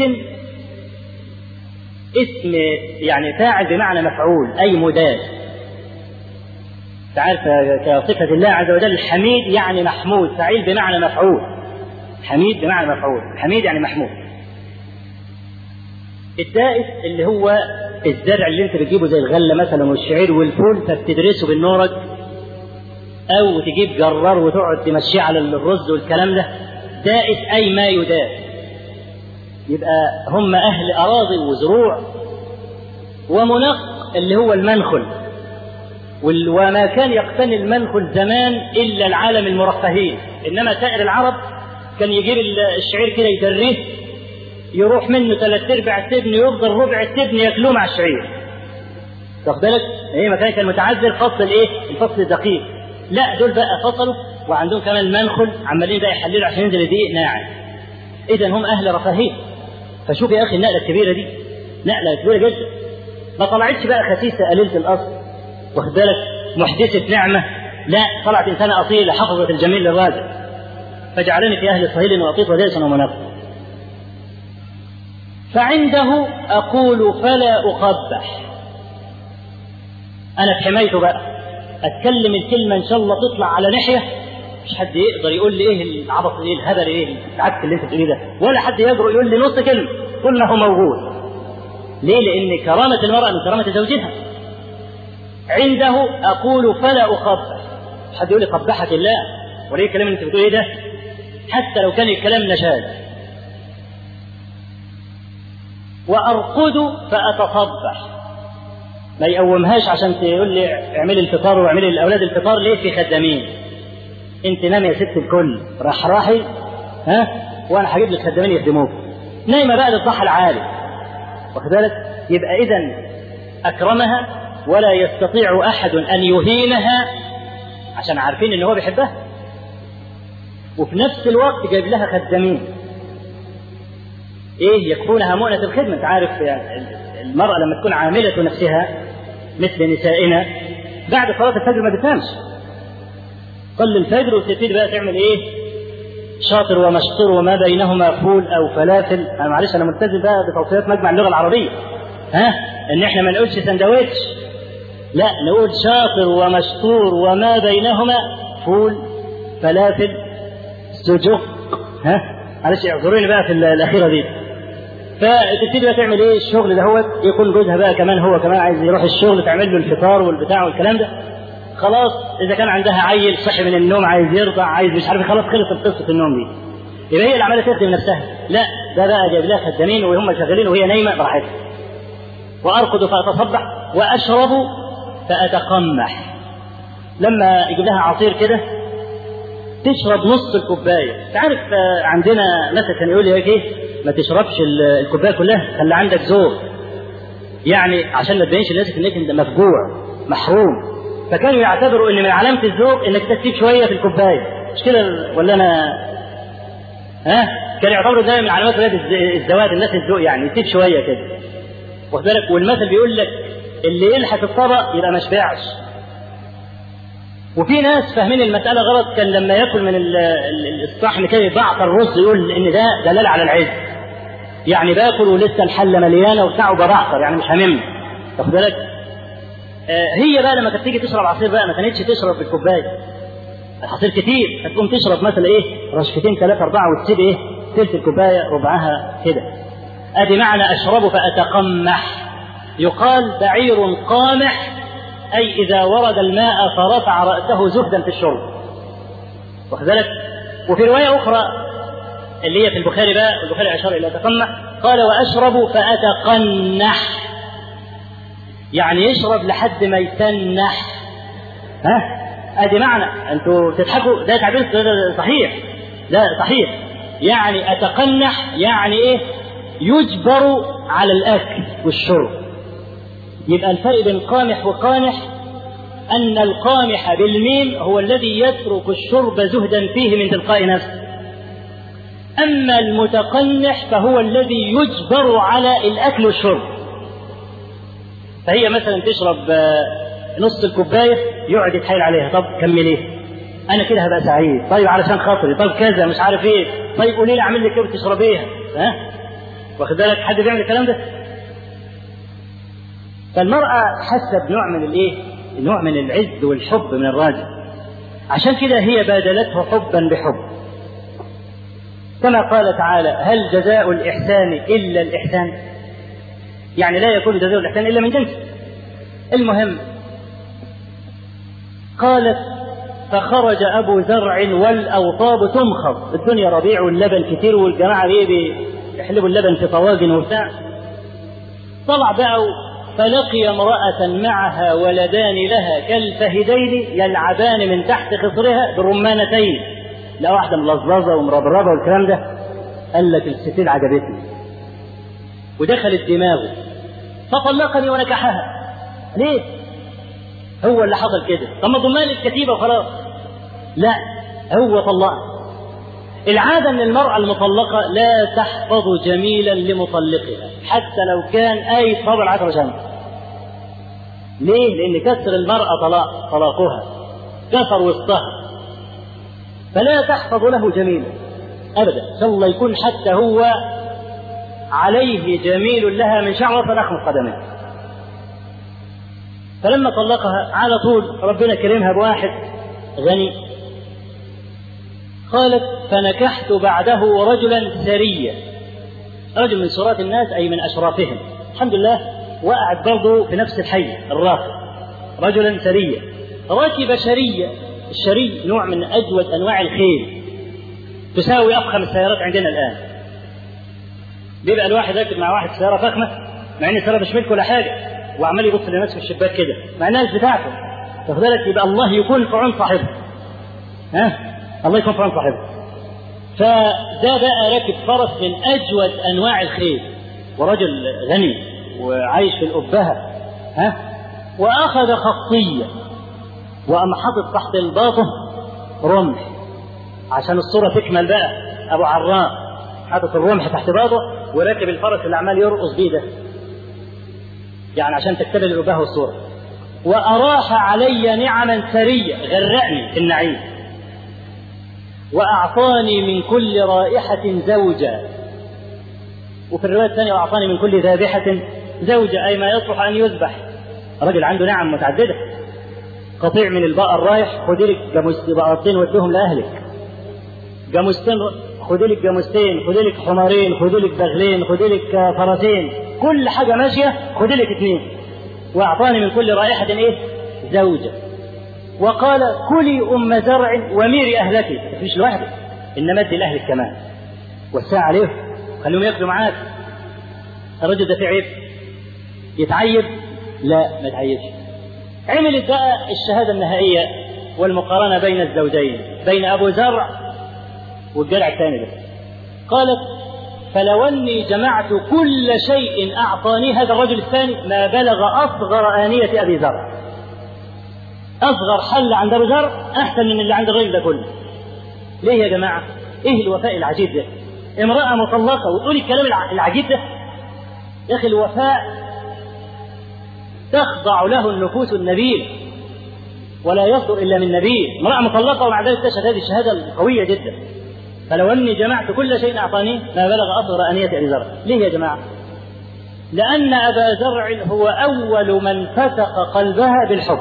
اسم يعني فاعل بمعنى مفعول، أي مداس. تعرف كصفة الله عز وجل حميد يعني محمود، فعيل بمعنى مفعول، حميد بمعنى مفعول، حميد يعني محمود. الدائس اللي هو الزرع اللي انت بتجيبه زي الغلة مثلا والشعير والفول، فبتدرسه بالنورج، او تجيب جرار وتقعد تمشيه على الرز والكلام ده. دائس اي ما يداس، يبقى هم اهل اراضي وزروع. ومنق اللي هو المنخل، وما كان يقتني المنخل زمان الا العالم المرفهين، انما سائر العرب كان يجيب الشعير كده يدريه، يروح منه 3/4 التبن، يفضل ربع التبن ياكلوه مع الشعير، واخد بالك؟ ايه ما كان متعذر فصل ايه؟ الفصل الدقيق. لا دول بقى فصلوا وعندهم كمان منخل عمالين بقى يحللوا عشان ينزل الدقيق ناعم. اذا هم اهل رفاهيه. فشوف يا اخي النقله الكبيره دي، نقله كبيره جدا، ما طلعتش بقى خسيسه قليله الاصل، واخد بالك؟ محدثه نعمه، لا طلعت انسانه اصيله حفظت الجميل للرازق. فجعلني في اهل صهيل واطيط ودائس ومنق. فعنده اقول فلا اقبح، انا في حمايته بقى، اتكلم الكلمه ان شاء الله تطلع على ناحيه، مش حد يقدر يقول لي ايه العبط، ايه الهبل، ايه العك اللي انت بتقوليه ده، ولا حد يجرؤ يقول لي نص كلمه كل ما هو موجود. ليه؟ لان كرامه المراه من كرامه زوجها. عنده اقول فلا اقبح، مش حد يقول لي قبحك الله، وليه الكلام اللي انت بتقوليه ده، حتى لو كان الكلام نشاز. وارقد فاتصبح، ما يقومهاش عشان تقول لي اعملي الفطار واعملي الاولاد الفطار، ليه؟ في خدامين، انت نام يا ست الكل رحراحي، ها، وانا هجيب لك خدامين يخدموك. نايمه بقى للضحى العالي، واخد بالك؟ يبقى اذا اكرمها ولا يستطيع احد ان يهينها، عشان عارفين ان هو بيحبها، وفي نفس الوقت جايب لها خدامين ايه يكفونها مؤنة الخدمة. انت عارف يعني المرأة لما تكون عاملة نفسها مثل نسائنا بعد صلاة الفجر ما بتنامش، صلي الفجر وتبتدي بقى تعمل ايه؟ شاطر ومشطر وما بينهما فول او فلافل. انا معلش انا ملتزم بقى بتوصيات مجمع اللغة العربية، ها، ان احنا ما نقولش سندويتش، لا نقول شاطر ومشطور وما بينهما فول فلافل سجق، ها، معلش اعذروني بقى في الاخيرة دي. فتبتدي بقى تعمل ايه؟ الشغل ده هو يكون جوزها بقى كمان هو كمان عايز يروح الشغل، تعمل له الفطار والبتاع والكلام ده. خلاص اذا كان عندها عيل صحي من النوم عايز يرضع عايز مش عارف، خلاص خلصت قصه النوم دي، يبقى هي اللي عماله تخدم نفسها. لا ده بقى جايب لها خدامين وهم شغالين وهي نايمه براحتها. وارقد فاتصبح واشرب فاتقمح، لما يجيب لها عصير كده تشرب نص الكوبايه. تعرف عندنا مثلا كان يقول لي ايه؟ ما تشربش الكوبايه كلها، خلي عندك ذوق، يعني عشان ما تبينش للناس انك انت مفجوع محروم. فكانوا يعتبروا ان من علامه الذوق انك تسيب شويه في الكوبايه، مش كده ولا انا؟ ها، كانوا يعتبروا ده من علامات الزواج، الناس الذوق يعني يسيب شويه كده، واخد بالك؟ والمثل بيقول لك اللي يلحق الطبق يبقى ما شبعش. وفي ناس فاهمين المساله غلط، كان لما ياكل من الصحن كده يبعثر الرز يقول ان ده دلال على العز، يعني باكل ولسه الحله مليانه وبتاع وببعثر، يعني مش هممني، واخد بالك؟ هي بقى لما كانت تيجي تشرب عصير بقى ما كانتش تشرب بالكوبايه، العصير كتير، هتقوم تشرب مثلا ايه؟ رشفتين 3 4 وتسيب ايه؟ ثلث الكوبايه ربعها كده. ادي معنى اشرب فاتقمح. يقال بعير قامح، اي اذا ورد الماء فرفع راسه زهدا في الشرب، واخد بالك؟ وفي روايه اخرى اللي هي في البخاري بقى، البخاري اشار الى تقمح، قال واشرب فاتقنح، يعني يشرب لحد ما يتنح. ها، ادي معنى. انتوا تضحكوا، ده تعبير صحيح، ده صحيح، يعني اتقنح يعني ايه؟ يجبر على الاكل والشرب. يبقى الفرق بين قامح وقانح ان القامح بالميم هو الذي يترك الشرب زهدا فيه من تلقاء نفسه، أما المتقنح فهو الذي يجبر على الأكل والشرب. فهي مثلا تشرب نص الكوباية يقعد يتحايل عليها، طب كمليه، أنا كده هبقى سعيد، طيب علشان خاطري، طب كذا مش عارف إيه، طيب قولي لي أعمل لك إيه وتشربيها، واخد بالك؟ حد بيعمل الكلام ده؟ فالمرأة حاسة بنوع من الإيه؟ نوع من العز والحب من الراجل، عشان كده هي بادلته حبا بحب. كما قال تعالى: هل جزاء الإحسان إلا الإحسان؟ يعني لا يكون جزاء الإحسان إلا من جنسه. المهم قالت: فخرج أبو زرع والأوطاب تمخض، الدنيا ربيع واللبن كتير والجماعة بيحلبوا اللبن في طواجن وبتاع. طلع بقى فلقي امرأة معها ولدان لها كالفهدين يلعبان من تحت خصرها برمانتين، لا واحدة ملظظة ومربربة والكلام ده. قال لك الستين عجبتني ودخلت دماغه فطلقني ونكحها. ليه؟ هو اللي حصل كده. طب ما ضمان الكتيبة وخلاص. لا، هو طلقها. العادة ان المرأة المطلقة لا تحفظ جميلا لمطلقها حتى لو كان اي صبر 10 شمس. ليه؟ لان كسر المرأة طلاقها كسر وسطها، فلا تحفظ له جميلا ابدا، ان شاء الله يكون حتى هو عليه جميل لها من شعر فنخم قدمه. فلما طلقها على طول ربنا كرمها بواحد غني. قالت: فنكحت بعده رجلا ثريا، رجل من سرات الناس أي من أشرافهم، الحمد لله وقعت برضه في نفس الحي الراقي، رجلا ثريا ركب شرية. الشري نوع من أجود أنواع الخيل، تساوي أفخم السيارات عندنا الآن. بيبقى الواحد راكب مع واحد سيارة فخمة مع إن السيارة مش ملك ولا حاجة، وعمال يبص للناس في الشباك كده مع الناس بتاعته، واخد بالك؟ يبقى الله يكون في عون صاحبه، الله يكون في عون صاحبه. فده بقى راكب فرس من أجود أنواع الخيل، ورجل غني وعايش في الأبهة، وأخذ خطية وأم حاطط تحت الباطن رمح عشان الصورة تكمل بقى. أبو عراء حاطط الرمح تحت باطه وراكب الفرس اللي عمال يرقص بيه ده، يعني عشان تكتمل الأبهة والصورة. وأراح علي نعما ثرية، غرقني في النعيم، وأعطاني من كل رائحة زوجا. وفي الرواية الثانية: وأعطاني من كل ذابحة زوجا، أي ما يصلح أن يذبح. رجل عنده نعم متعددة، قطيع من البقر رايح، خدي لك بقرتين وديهم لأهلك، جاموستين خدي لك جاموستين، خدي لك حمارين، خدي لك بغلين، خدي لك فرسين، كل حاجة ماشية خدي لك 2. وأعطاني من كل رائحة زوجة. وقال: كلي أم زرع وميري أهلك، مش لوحدك إنما ادي لأهلك كمان، وسع عليهم خليهم ياكلوا معاك. الرجل ده في عيب يتعيب؟ لا، ما يتعيبش. عملت بقى الشهادة النهائية والمقارنة بين الزوجين، بين أبو زرع والجدع الثاني ده. قالت: فلو أني جمعت كل شيء أعطاني هذا الرجل الثاني ما بلغ أصغر آنية أبي زرع. أصغر حل عند أبو زرع أحسن من اللي عند الرجل ده كله. ليه يا جماعة؟ إيه الوفاء العجيب ده؟ امرأة مطلقة وتقول الكلام العجيب ده؟ يا أخي الوفاء تخضع له النفوس النبيلة ولا يصدر إلا من نبيل. امرأة مطلقة ومع ذلك تشهد هذه الشهادة القوية جدا. فلو أني جمعت كل شيء أعطاني ما بلغ أصغر آنية أبي زرع. ليه يا جماعة؟ لأن أبا زرع هو أول من فتق قلبها بالحب،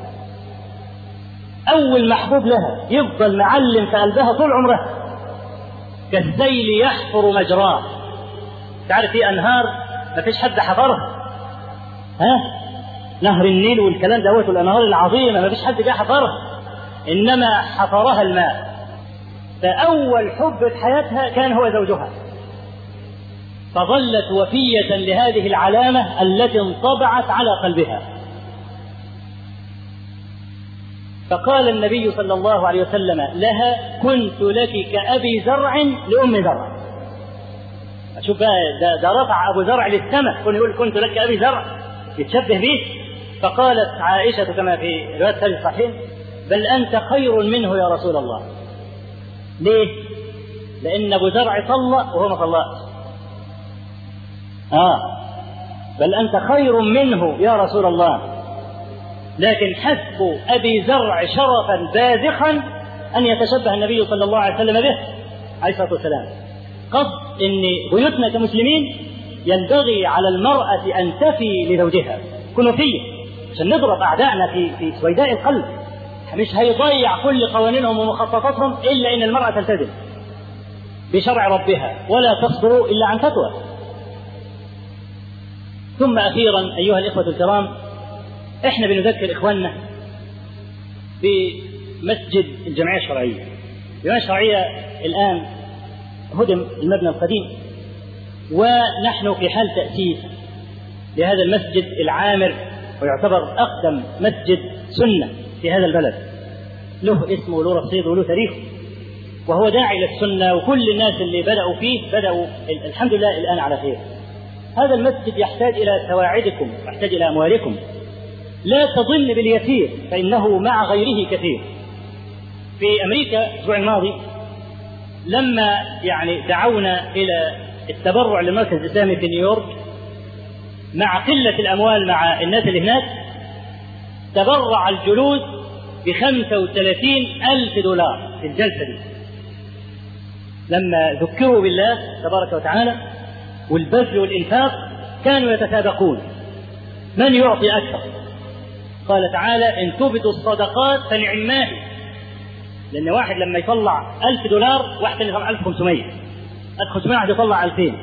أول محبوب لها يفضل معلم في قلبها طول عمرها، كالسيل يحفر مجراه. تعرف في أنهار ما فيش حد حفرها، نهر النيل والكلام دوت والأنهار العظيمة ما فيش حد جاء حفرها، إنما حفرها الماء. فأول حب في حياتها كان هو زوجها، فظلت وفية لهذه العلامة التي انطبعت على قلبها. فقال النبي صلى الله عليه وسلم لها: كنت لك كأبي زرع لأم زرع. شوف بقى، ده رفع أبو زرع للسماء، كون يقول كنت لك كأبي زرع يتشبه به. فقالت عائشة كما في رواية الصحيحين: بل أنت خير منه يا رسول الله. ليه؟ لأن أبو زرع طلق وهو ما طلقش. بل أنت خير منه يا رسول الله، لكن حسب أبي زرع شرفا باذخا أن يتشبه النبي صلى الله عليه وسلم به عليه الصلاة والسلام. قصد أن بيوتنا كمسلمين ينبغي على المرأة أن تفي لزوجها كنوفية عشان نضرب أعدائنا في سويداء القلب. مش هيضيع كل قوانينهم ومخططاتهم إلا أن المرأة تلتزم بشرع ربها ولا تصدر إلا عن فتوى. ثم أخيرا أيها الإخوة الكرام، إحنا بنذكر إخواننا بمسجد الجمعية الشرعية. الجمعية الشرعية الآن هدم المبنى القديم، ونحن في حال تأسيس لهذا المسجد العامر، ويعتبر أقدم مسجد سنة في هذا البلد، له اسمه وله رصيد وله تاريخ، وهو داعي للسنة، وكل الناس اللي بدأوا فيه بدأوا الحمد لله الآن على خير. هذا المسجد يحتاج إلى سواعدكم ويحتاج إلى أموالكم. لا تظن باليسير فإنه مع غيره كثير. في أمريكا الأسبوع الماضي لما دعونا إلى التبرع للمركز الإسلامي في نيويورك، مع قلة الأموال مع الناس اللي هناك، تبرع الجلوس $35,000 في الجلسة دي. لما ذكروا بالله تبارك وتعالى والبذل والإنفاق كانوا يتسابقون من يعطي أكثر. قال تعالى: إن تبدوا الصدقات فنعماه. لأن واحد لما يطلع $1,000 واحد يطلع 1,500 واحد يطلع 2,000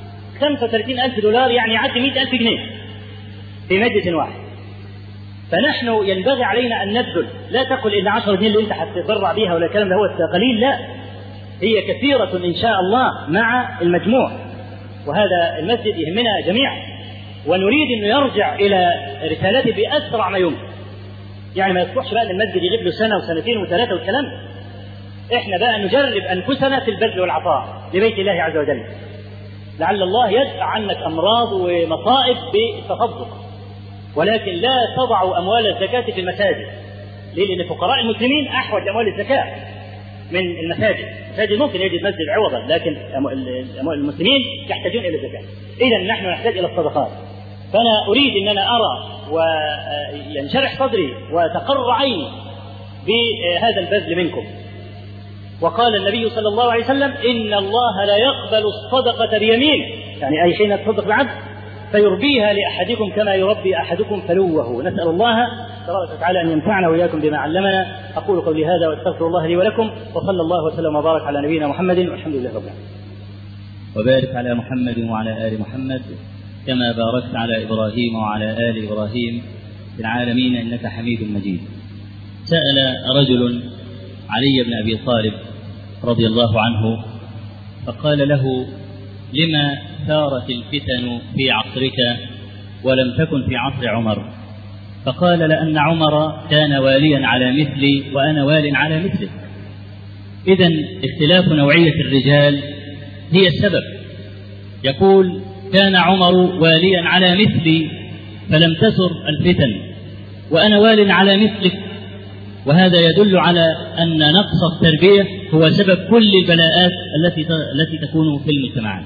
$35,000 يعني يعدي 100,000 جنيه في مجلس واحد. فنحن ينبغي علينا أن نبذل. لا تقل إن 10 جنيه اللي أنت هتتبرع بيها ولا الكلام ده هو قليل، لا، هي كثيرة إن شاء الله مع المجموع. وهذا المسجد يهمنا جميعا، ونريد أنه يرجع إلى رسالته بأسرع ما يمكن. ما يصلحش بقى أن المسجد يغيب له سنة وسنتين وثلاثة والكلام. إحنا بقى نجرب أنفسنا في البذل والعطاء لبيت الله عز وجل، لعل الله يدفع عنك أمراض ومصائب بالتصدق. ولكن لا تضعوا أموال الزكاة في المساجد. ليه؟ لأن فقراء المسلمين أحوج لأموال الزكاة من المساجد. المساجد ممكن يجد مسجد عوضا، لكن أموال المسلمين يحتاجون إلى الزكاة. إذا نحن نحتاج إلى الصدقات. فأنا أريد أن أنا أرى وينشرح صدري وتقر عيني بهذا البذل منكم. وقال النبي صلى الله عليه وسلم: إن الله لا يقبل الصدقة بيمين، أي حين تصدق العبد فيربيها لأحدكم كما يربي أحدكم فلوه. نسأل الله تبارك وتعالى أن ينفعنا وإياكم بما علمنا. أقول قولي هذا وأستغفر الله لي ولكم، وصلى الله وسلم وبارك على نبينا محمد، والحمد لله رب العالمين. وبارك على محمد وعلى آل محمد كما باركت على إبراهيم وعلى آل إبراهيم في العالمين إنك حميد مجيد. سأل رجل علي بن أبي طالب رضي الله عنه فقال له: لما ثارت الفتن في عصرك ولم تكن في عصر عمر؟ فقال: لأن عمر كان واليا على مثلي وأنا وال على مثله. إذن اختلاف نوعية الرجال هي السبب. يقول: كان عمر واليا على مثلي فلم تثر الفتن وأنا وال على مثلك. وهذا يدل على أن نقص التربية هو سبب كل البلاءات التي تكون في المجتمعات.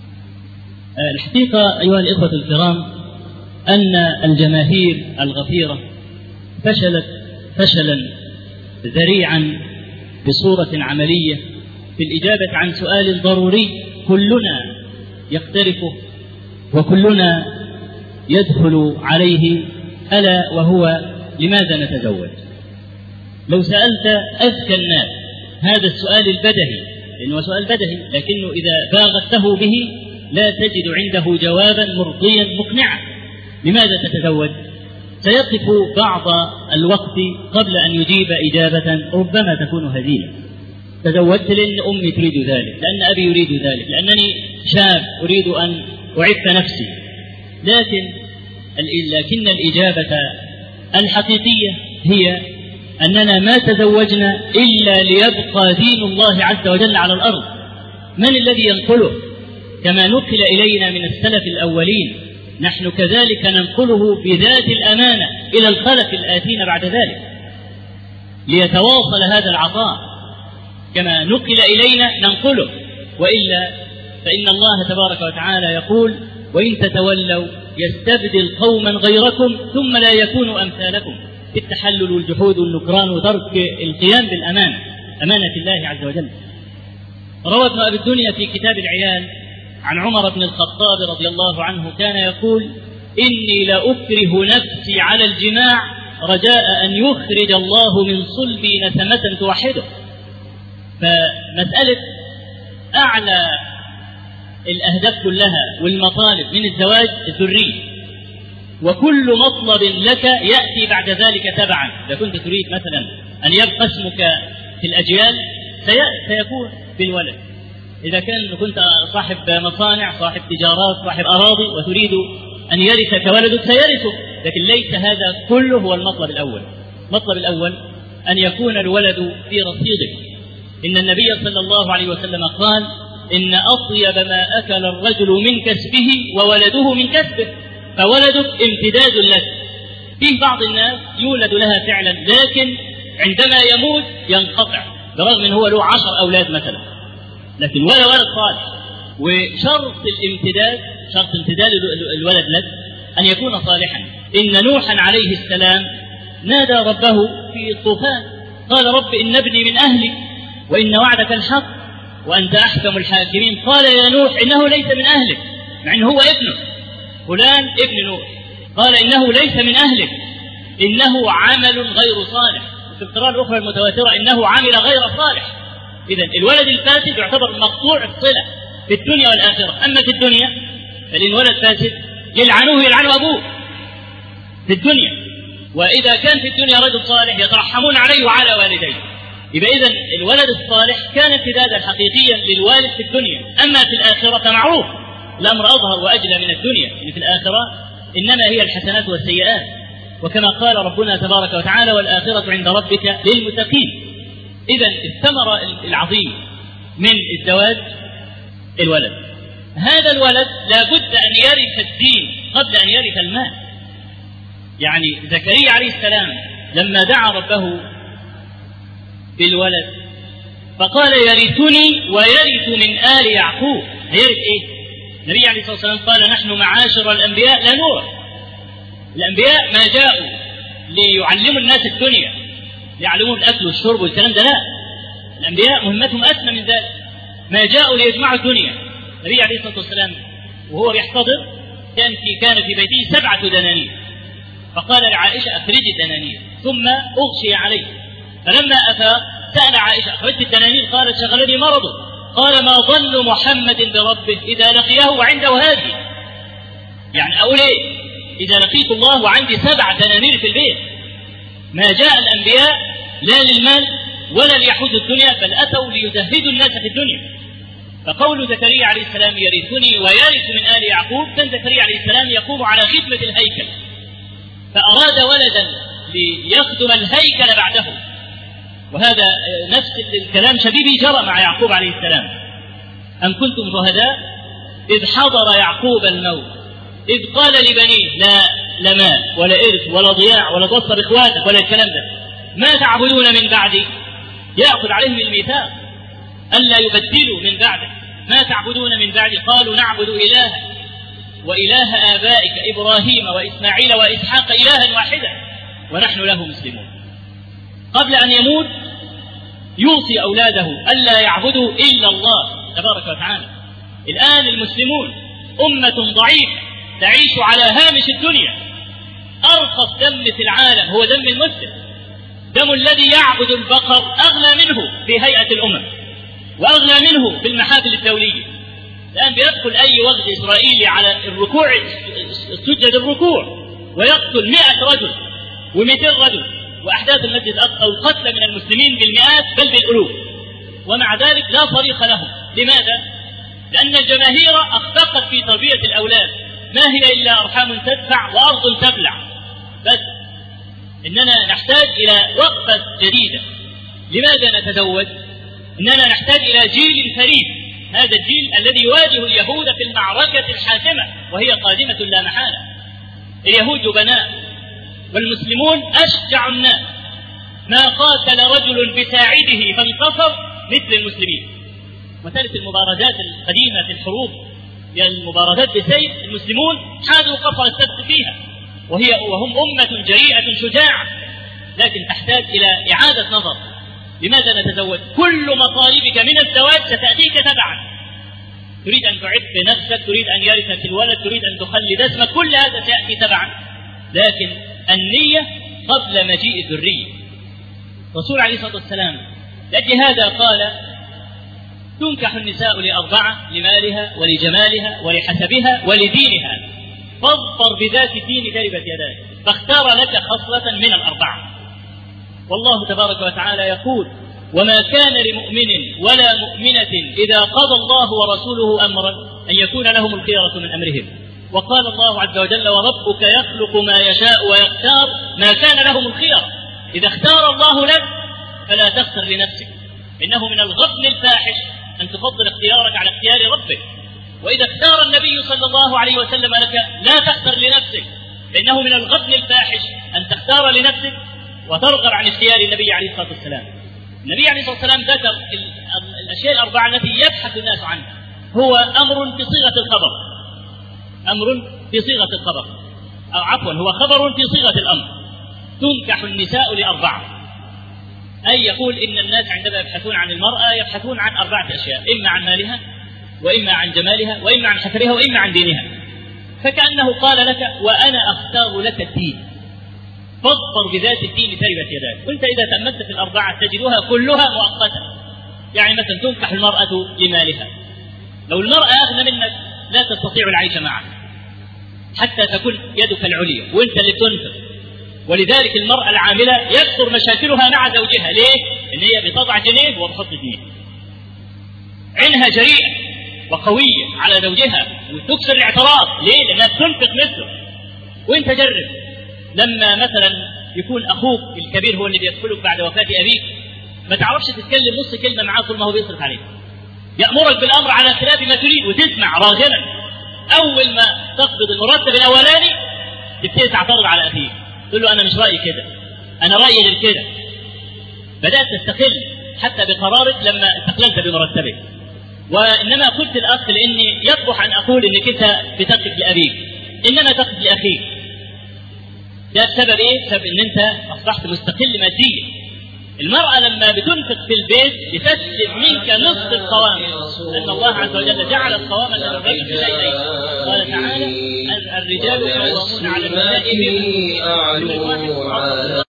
الحقيقة أيها الإخوة الكرام أن الجماهير الغفيرة فشلت فشلا ذريعا بصورة عملية في الإجابة عن سؤال ضروري كلنا يقترفه وكلنا يدخل عليه، ألا وهو: لماذا نتزوج؟ لو سألت أذكى الناس هذا السؤال البدهي، لأنه سؤال بدهي لكنه إذا باغته به لا تجد عنده جوابا مرضيا مقنعا. لماذا تتزوج؟ سيقف بعض الوقت قبل أن يجيب إجابة ربما تكون هزيلة. تزوجت لأن أمي تريد ذلك، لأن أبي يريد ذلك، لأنني شاب أريد أن أعف نفسي. لكن الإجابة الحقيقية هي أننا ما تزوجنا إلا ليبقى دين الله عز وجل على الأرض. من الذي ينقله؟ كما نقل إلينا من السلف الأولين نحن كذلك ننقله بذات الأمانة إلى الخلف الآتين بعد ذلك، ليتواصل هذا العطاء. كما نقل إلينا ننقله وإلا فإن الله تبارك وتعالى يقول: وإن تتولوا يستبدل قوما غيركم ثم لا يكونوا أمثالكم. التحلل والجحود والنكران وترك القيام بالأمانة، أمانة الله عز وجل. روى ابن أبي الدنيا في كتاب العيال عن عمر بن الخطاب رضي الله عنه كان يقول: إني لأكره نفسي على الجماع رجاء أن يخرج الله من صلبي نسمة توحده. فمسألة أعلى الأهداف كلها والمطالب من الزواج الذرية، وكل مطلب لك يأتي بعد ذلك تبعا. إذا كنت تريد مثلا أن يبقى اسمك في الأجيال سيكون بالولد. إذا كنت صاحب مصانع، صاحب تجارات، صاحب أراضي، وتريد أن يرثك ولدك سيرثك، لكن ليس هذا كله هو المطلب الأول. المطلب الأول أن يكون الولد في رصيدك. إن النبي صلى الله عليه وسلم قال: إن أطيب ما أكل الرجل من كسبه وولده من كسبه، فولدك امتداد لك. فيه بعض الناس يولد لها فعلا، لكن عندما يموت ينقطع، برغم أنه هو له 10 أولاد مثلا، لكن ولا ولد صالح. وشرط الامتداد، شرط امتداد الولد لك أن يكون صالحا. إن نوحا عليه السلام نادى ربه في الطوفان قال: رب إن ابني من أهلي وإن وعدك الحق وأنت أحكم الحاكمين. قال: يا نوح إنه ليس من أهلك، مع أنه هو ابنه فلان ابن نوح. قال: إنه ليس من أهلك، إنه عمل غير صالح. في القراءة الأخرى المتواترة: إنه عمل غير صالح. إذن الولد الفاسد يعتبر مقطوع الصلة في الدنيا والآخرة. أما في الدنيا فإن ولد فاسد يلعنه أبوه في الدنيا، وإذا كان في الدنيا رجل صالح يترحمون عليه وعلى والديه. يبقى إذن الولد الصالح كان امتدادا حقيقيا للوالد في الدنيا. أما في الآخرة فمعروف الأمر أظهر وأجلى من الدنيا، إن في الآخرة إنما هي الحسنات والسيئات، وكما قال ربنا تبارك وتعالى: والآخرة عند ربك للمتقين. إذن الثمرة العظيم من الزواج الولد. هذا الولد لا بد أن يرث الدين قبل أن يرث المال. يعني زكريا عليه السلام لما دعا ربه بالولد فقال: يرثني ويرث من آل يعقوب. هيرث إيه؟ النبي عليه الصلاة والسلام قال: نحن معاشر الأنبياء لا نورث. الأنبياء ما جاءوا ليعلموا الناس الدنيا، ليعلموا الأكل والشرب والكلام ده، لا. الأنبياء مهمتهم أسمى من ذلك، ما جاءوا ليجمعوا الدنيا. النبي عليه الصلاة والسلام وهو يحتضر كان في بيته 7 دنانير، فقال لعائشة: أخرجي الدنانير، ثم أغشي عليه. فلما أفاق سأل عائشة: أخرجت الدنانير؟ قالت: شغلني مرضه. قال: ما ظن محمد بربه إذا لقيه وعنده هذه. يعني أقول إيه؟ إذا لقيت الله وعندي 7 دنانير في البيت. ما جاء الأنبياء لا للمال ولا ليحوزوا الدنيا، بل أتوا ليزهدوا الناس في الدنيا. فقول زكريا عليه السلام: يرثني ويرث من آل يعقوب، كان زكريا عليه السلام يقوم على خدمة الهيكل، فأراد ولدا ليخدم الهيكل بعده. وهذا نفس الكلام شبيبي جرى مع يعقوب عليه السلام: أم كنتم شهداء إذ حضر يعقوب الموت إذ قال لبنيه لا مال ولا إرث ولا ضياع ولا توصل إخواتك ولا الكلام ده، ما تعبدون من بعدي؟ يأخذ عليهم الميثاق ألا يبدلوا من بعده. ما تعبدون من بعدي؟ قالوا: نعبد إلهك وإله آبائك إبراهيم وإسماعيل وإسحاق إلها واحدا ونحن له مسلمون. قبل أن يموت يوصي أولاده ألا يعبدوا إلا الله تبارك وتعالى. الآن المسلمون أمة ضعيفة تعيش على هامش الدنيا. أرخص دم في العالم هو دم المسلم. دم الذي يعبد البقر أغلى منه في هيئة الأمم، وأغلى منه في المحافل الدولية. الآن بيدخل أي وغد إسرائيلي على الركوع، سجد الركوع، ويقتل 100 رجل و200 رجل، وأحداث المسجد الأقصى والقتل من المسلمين بالمئات بل بالألوف، ومع ذلك لا صريخ لهم. لماذا؟ لأن الجماهير أخفقت في تربية الأولاد، ما هي إلا أرحام تدفع وأرض تبلع. بس إننا نحتاج إلى وقفة جديدة. لماذا نتزوج؟ إننا نحتاج إلى جيل فريد، هذا الجيل الذي يواجه اليهود في المعركة الحاسمة وهي قادمة لا محالة. اليهود جبناء والمسلمون أشجع الناس، ما قاتل رجل بساعده فانتصر مثل المسلمين. مسألة المبارزات القديمة في الحروب، المبارزات بسيف، المسلمون حازوا قصر السبت فيها، وهم أمة جريئة شجاعة، لكن تحتاج إلى إعادة نظر. لماذا نتزوج؟ كل مطالبك من الزواج ستأتيك تبعا. تريد أن تعف نفسك، تريد أن يرثك الولد، تريد أن تخلد اسمك، كل هذا سيأتي تبعا. لكن النية قبل مجيء الذرية. الرسول عليه الصلاة والسلام لأجل هذا قال: تنكح النساء لأربعة: لمالها ولجمالها ولحسبها ولدينها، فاظفر بذات الدين تربت يداك. فاختار لك خصلة من الأربعة. والله تبارك وتعالى يقول: وما كان لمؤمن ولا مؤمنة إذا قضى الله ورسوله أمرا أن يكون لهم الخيرة من أمرهم. وقال الله عز وجل: وربك يخلق ما يشاء ويختار، ما كان لهم الخيرة. إذا اختار الله لك فلا تختر لنفسك، إنه من الغبن الفاحش أن تفضل اختيارك على اختيار ربك. وإذا اختار النبي صلى الله عليه وسلم لك لا تختر لنفسك، فإنه من الغبن الفاحش أن تختار لنفسك وترغب عن اختيار النبي عليه الصلاة والسلام. النبي عليه الصلاة والسلام ذكر الأشياء الأربعة التي يبحث الناس عنها. هو أمر في صيغة الخبر، أمر في صيغة الخبر، أو عفوا هو خبر في صيغة الأمر. تنكح النساء لأربعة، أي يقول إن الناس عندما يبحثون عن المرأة يبحثون عن أربعة أشياء: إما عن مالها، وإما عن جمالها، وإما عن حسبها، وإما عن دينها. فكأنه قال لك: وأنا أختار لك الدين، فاظفر بذات الدين تربت يداك. وانت إذا تأملت في الأربعة تجدها كلها مؤقتة. يعني مثلا تنكح المرأة لمالها، لو المرأة أغنى منك لا تستطيع العيش معك حتى تكون يدك العليا وانت اللي تنفق. ولذلك المرأة العاملة يكثر مشاكلها مع زوجها. ليه؟ إن هي بتضع جنيه وبتحط جنيه. عينها جريئة وقوية على زوجها وتكسر الاعتراض. ليه؟ لأنها تنفق مثله. وانت جرب لما مثلا يكون أخوك الكبير هو اللي بيدخلك بعد وفاة أبيك، ما تعرفش تتكلم نص كلمة معاه طول ما هو بيصرف عليك، يأمرك بالأمر على خلاف ما تريد وتسمع راغبا. أول ما تقبض المرتب الأولاني تبتدي تعترض على أخيك، تقول له: أنا مش رأيي كده، أنا رأيي غير كده. بدأت تستقل حتى بقرارك لما استقللت بمرتبك. وإنما قلت الأخ لأني يصبح أن أقول إنك أنت بتقف لأبيك، إنما تقف لأخيك. ده بسبب إيه؟ بسبب إن أنت أصبحت مستقل ماديا. المرأة لما بتنفق في البيت لتسلب منك نصف القوام، لأن الله عز وجل جعل القوام للرجل في شيئين. قال تعالى: الرجال قوامون على النساء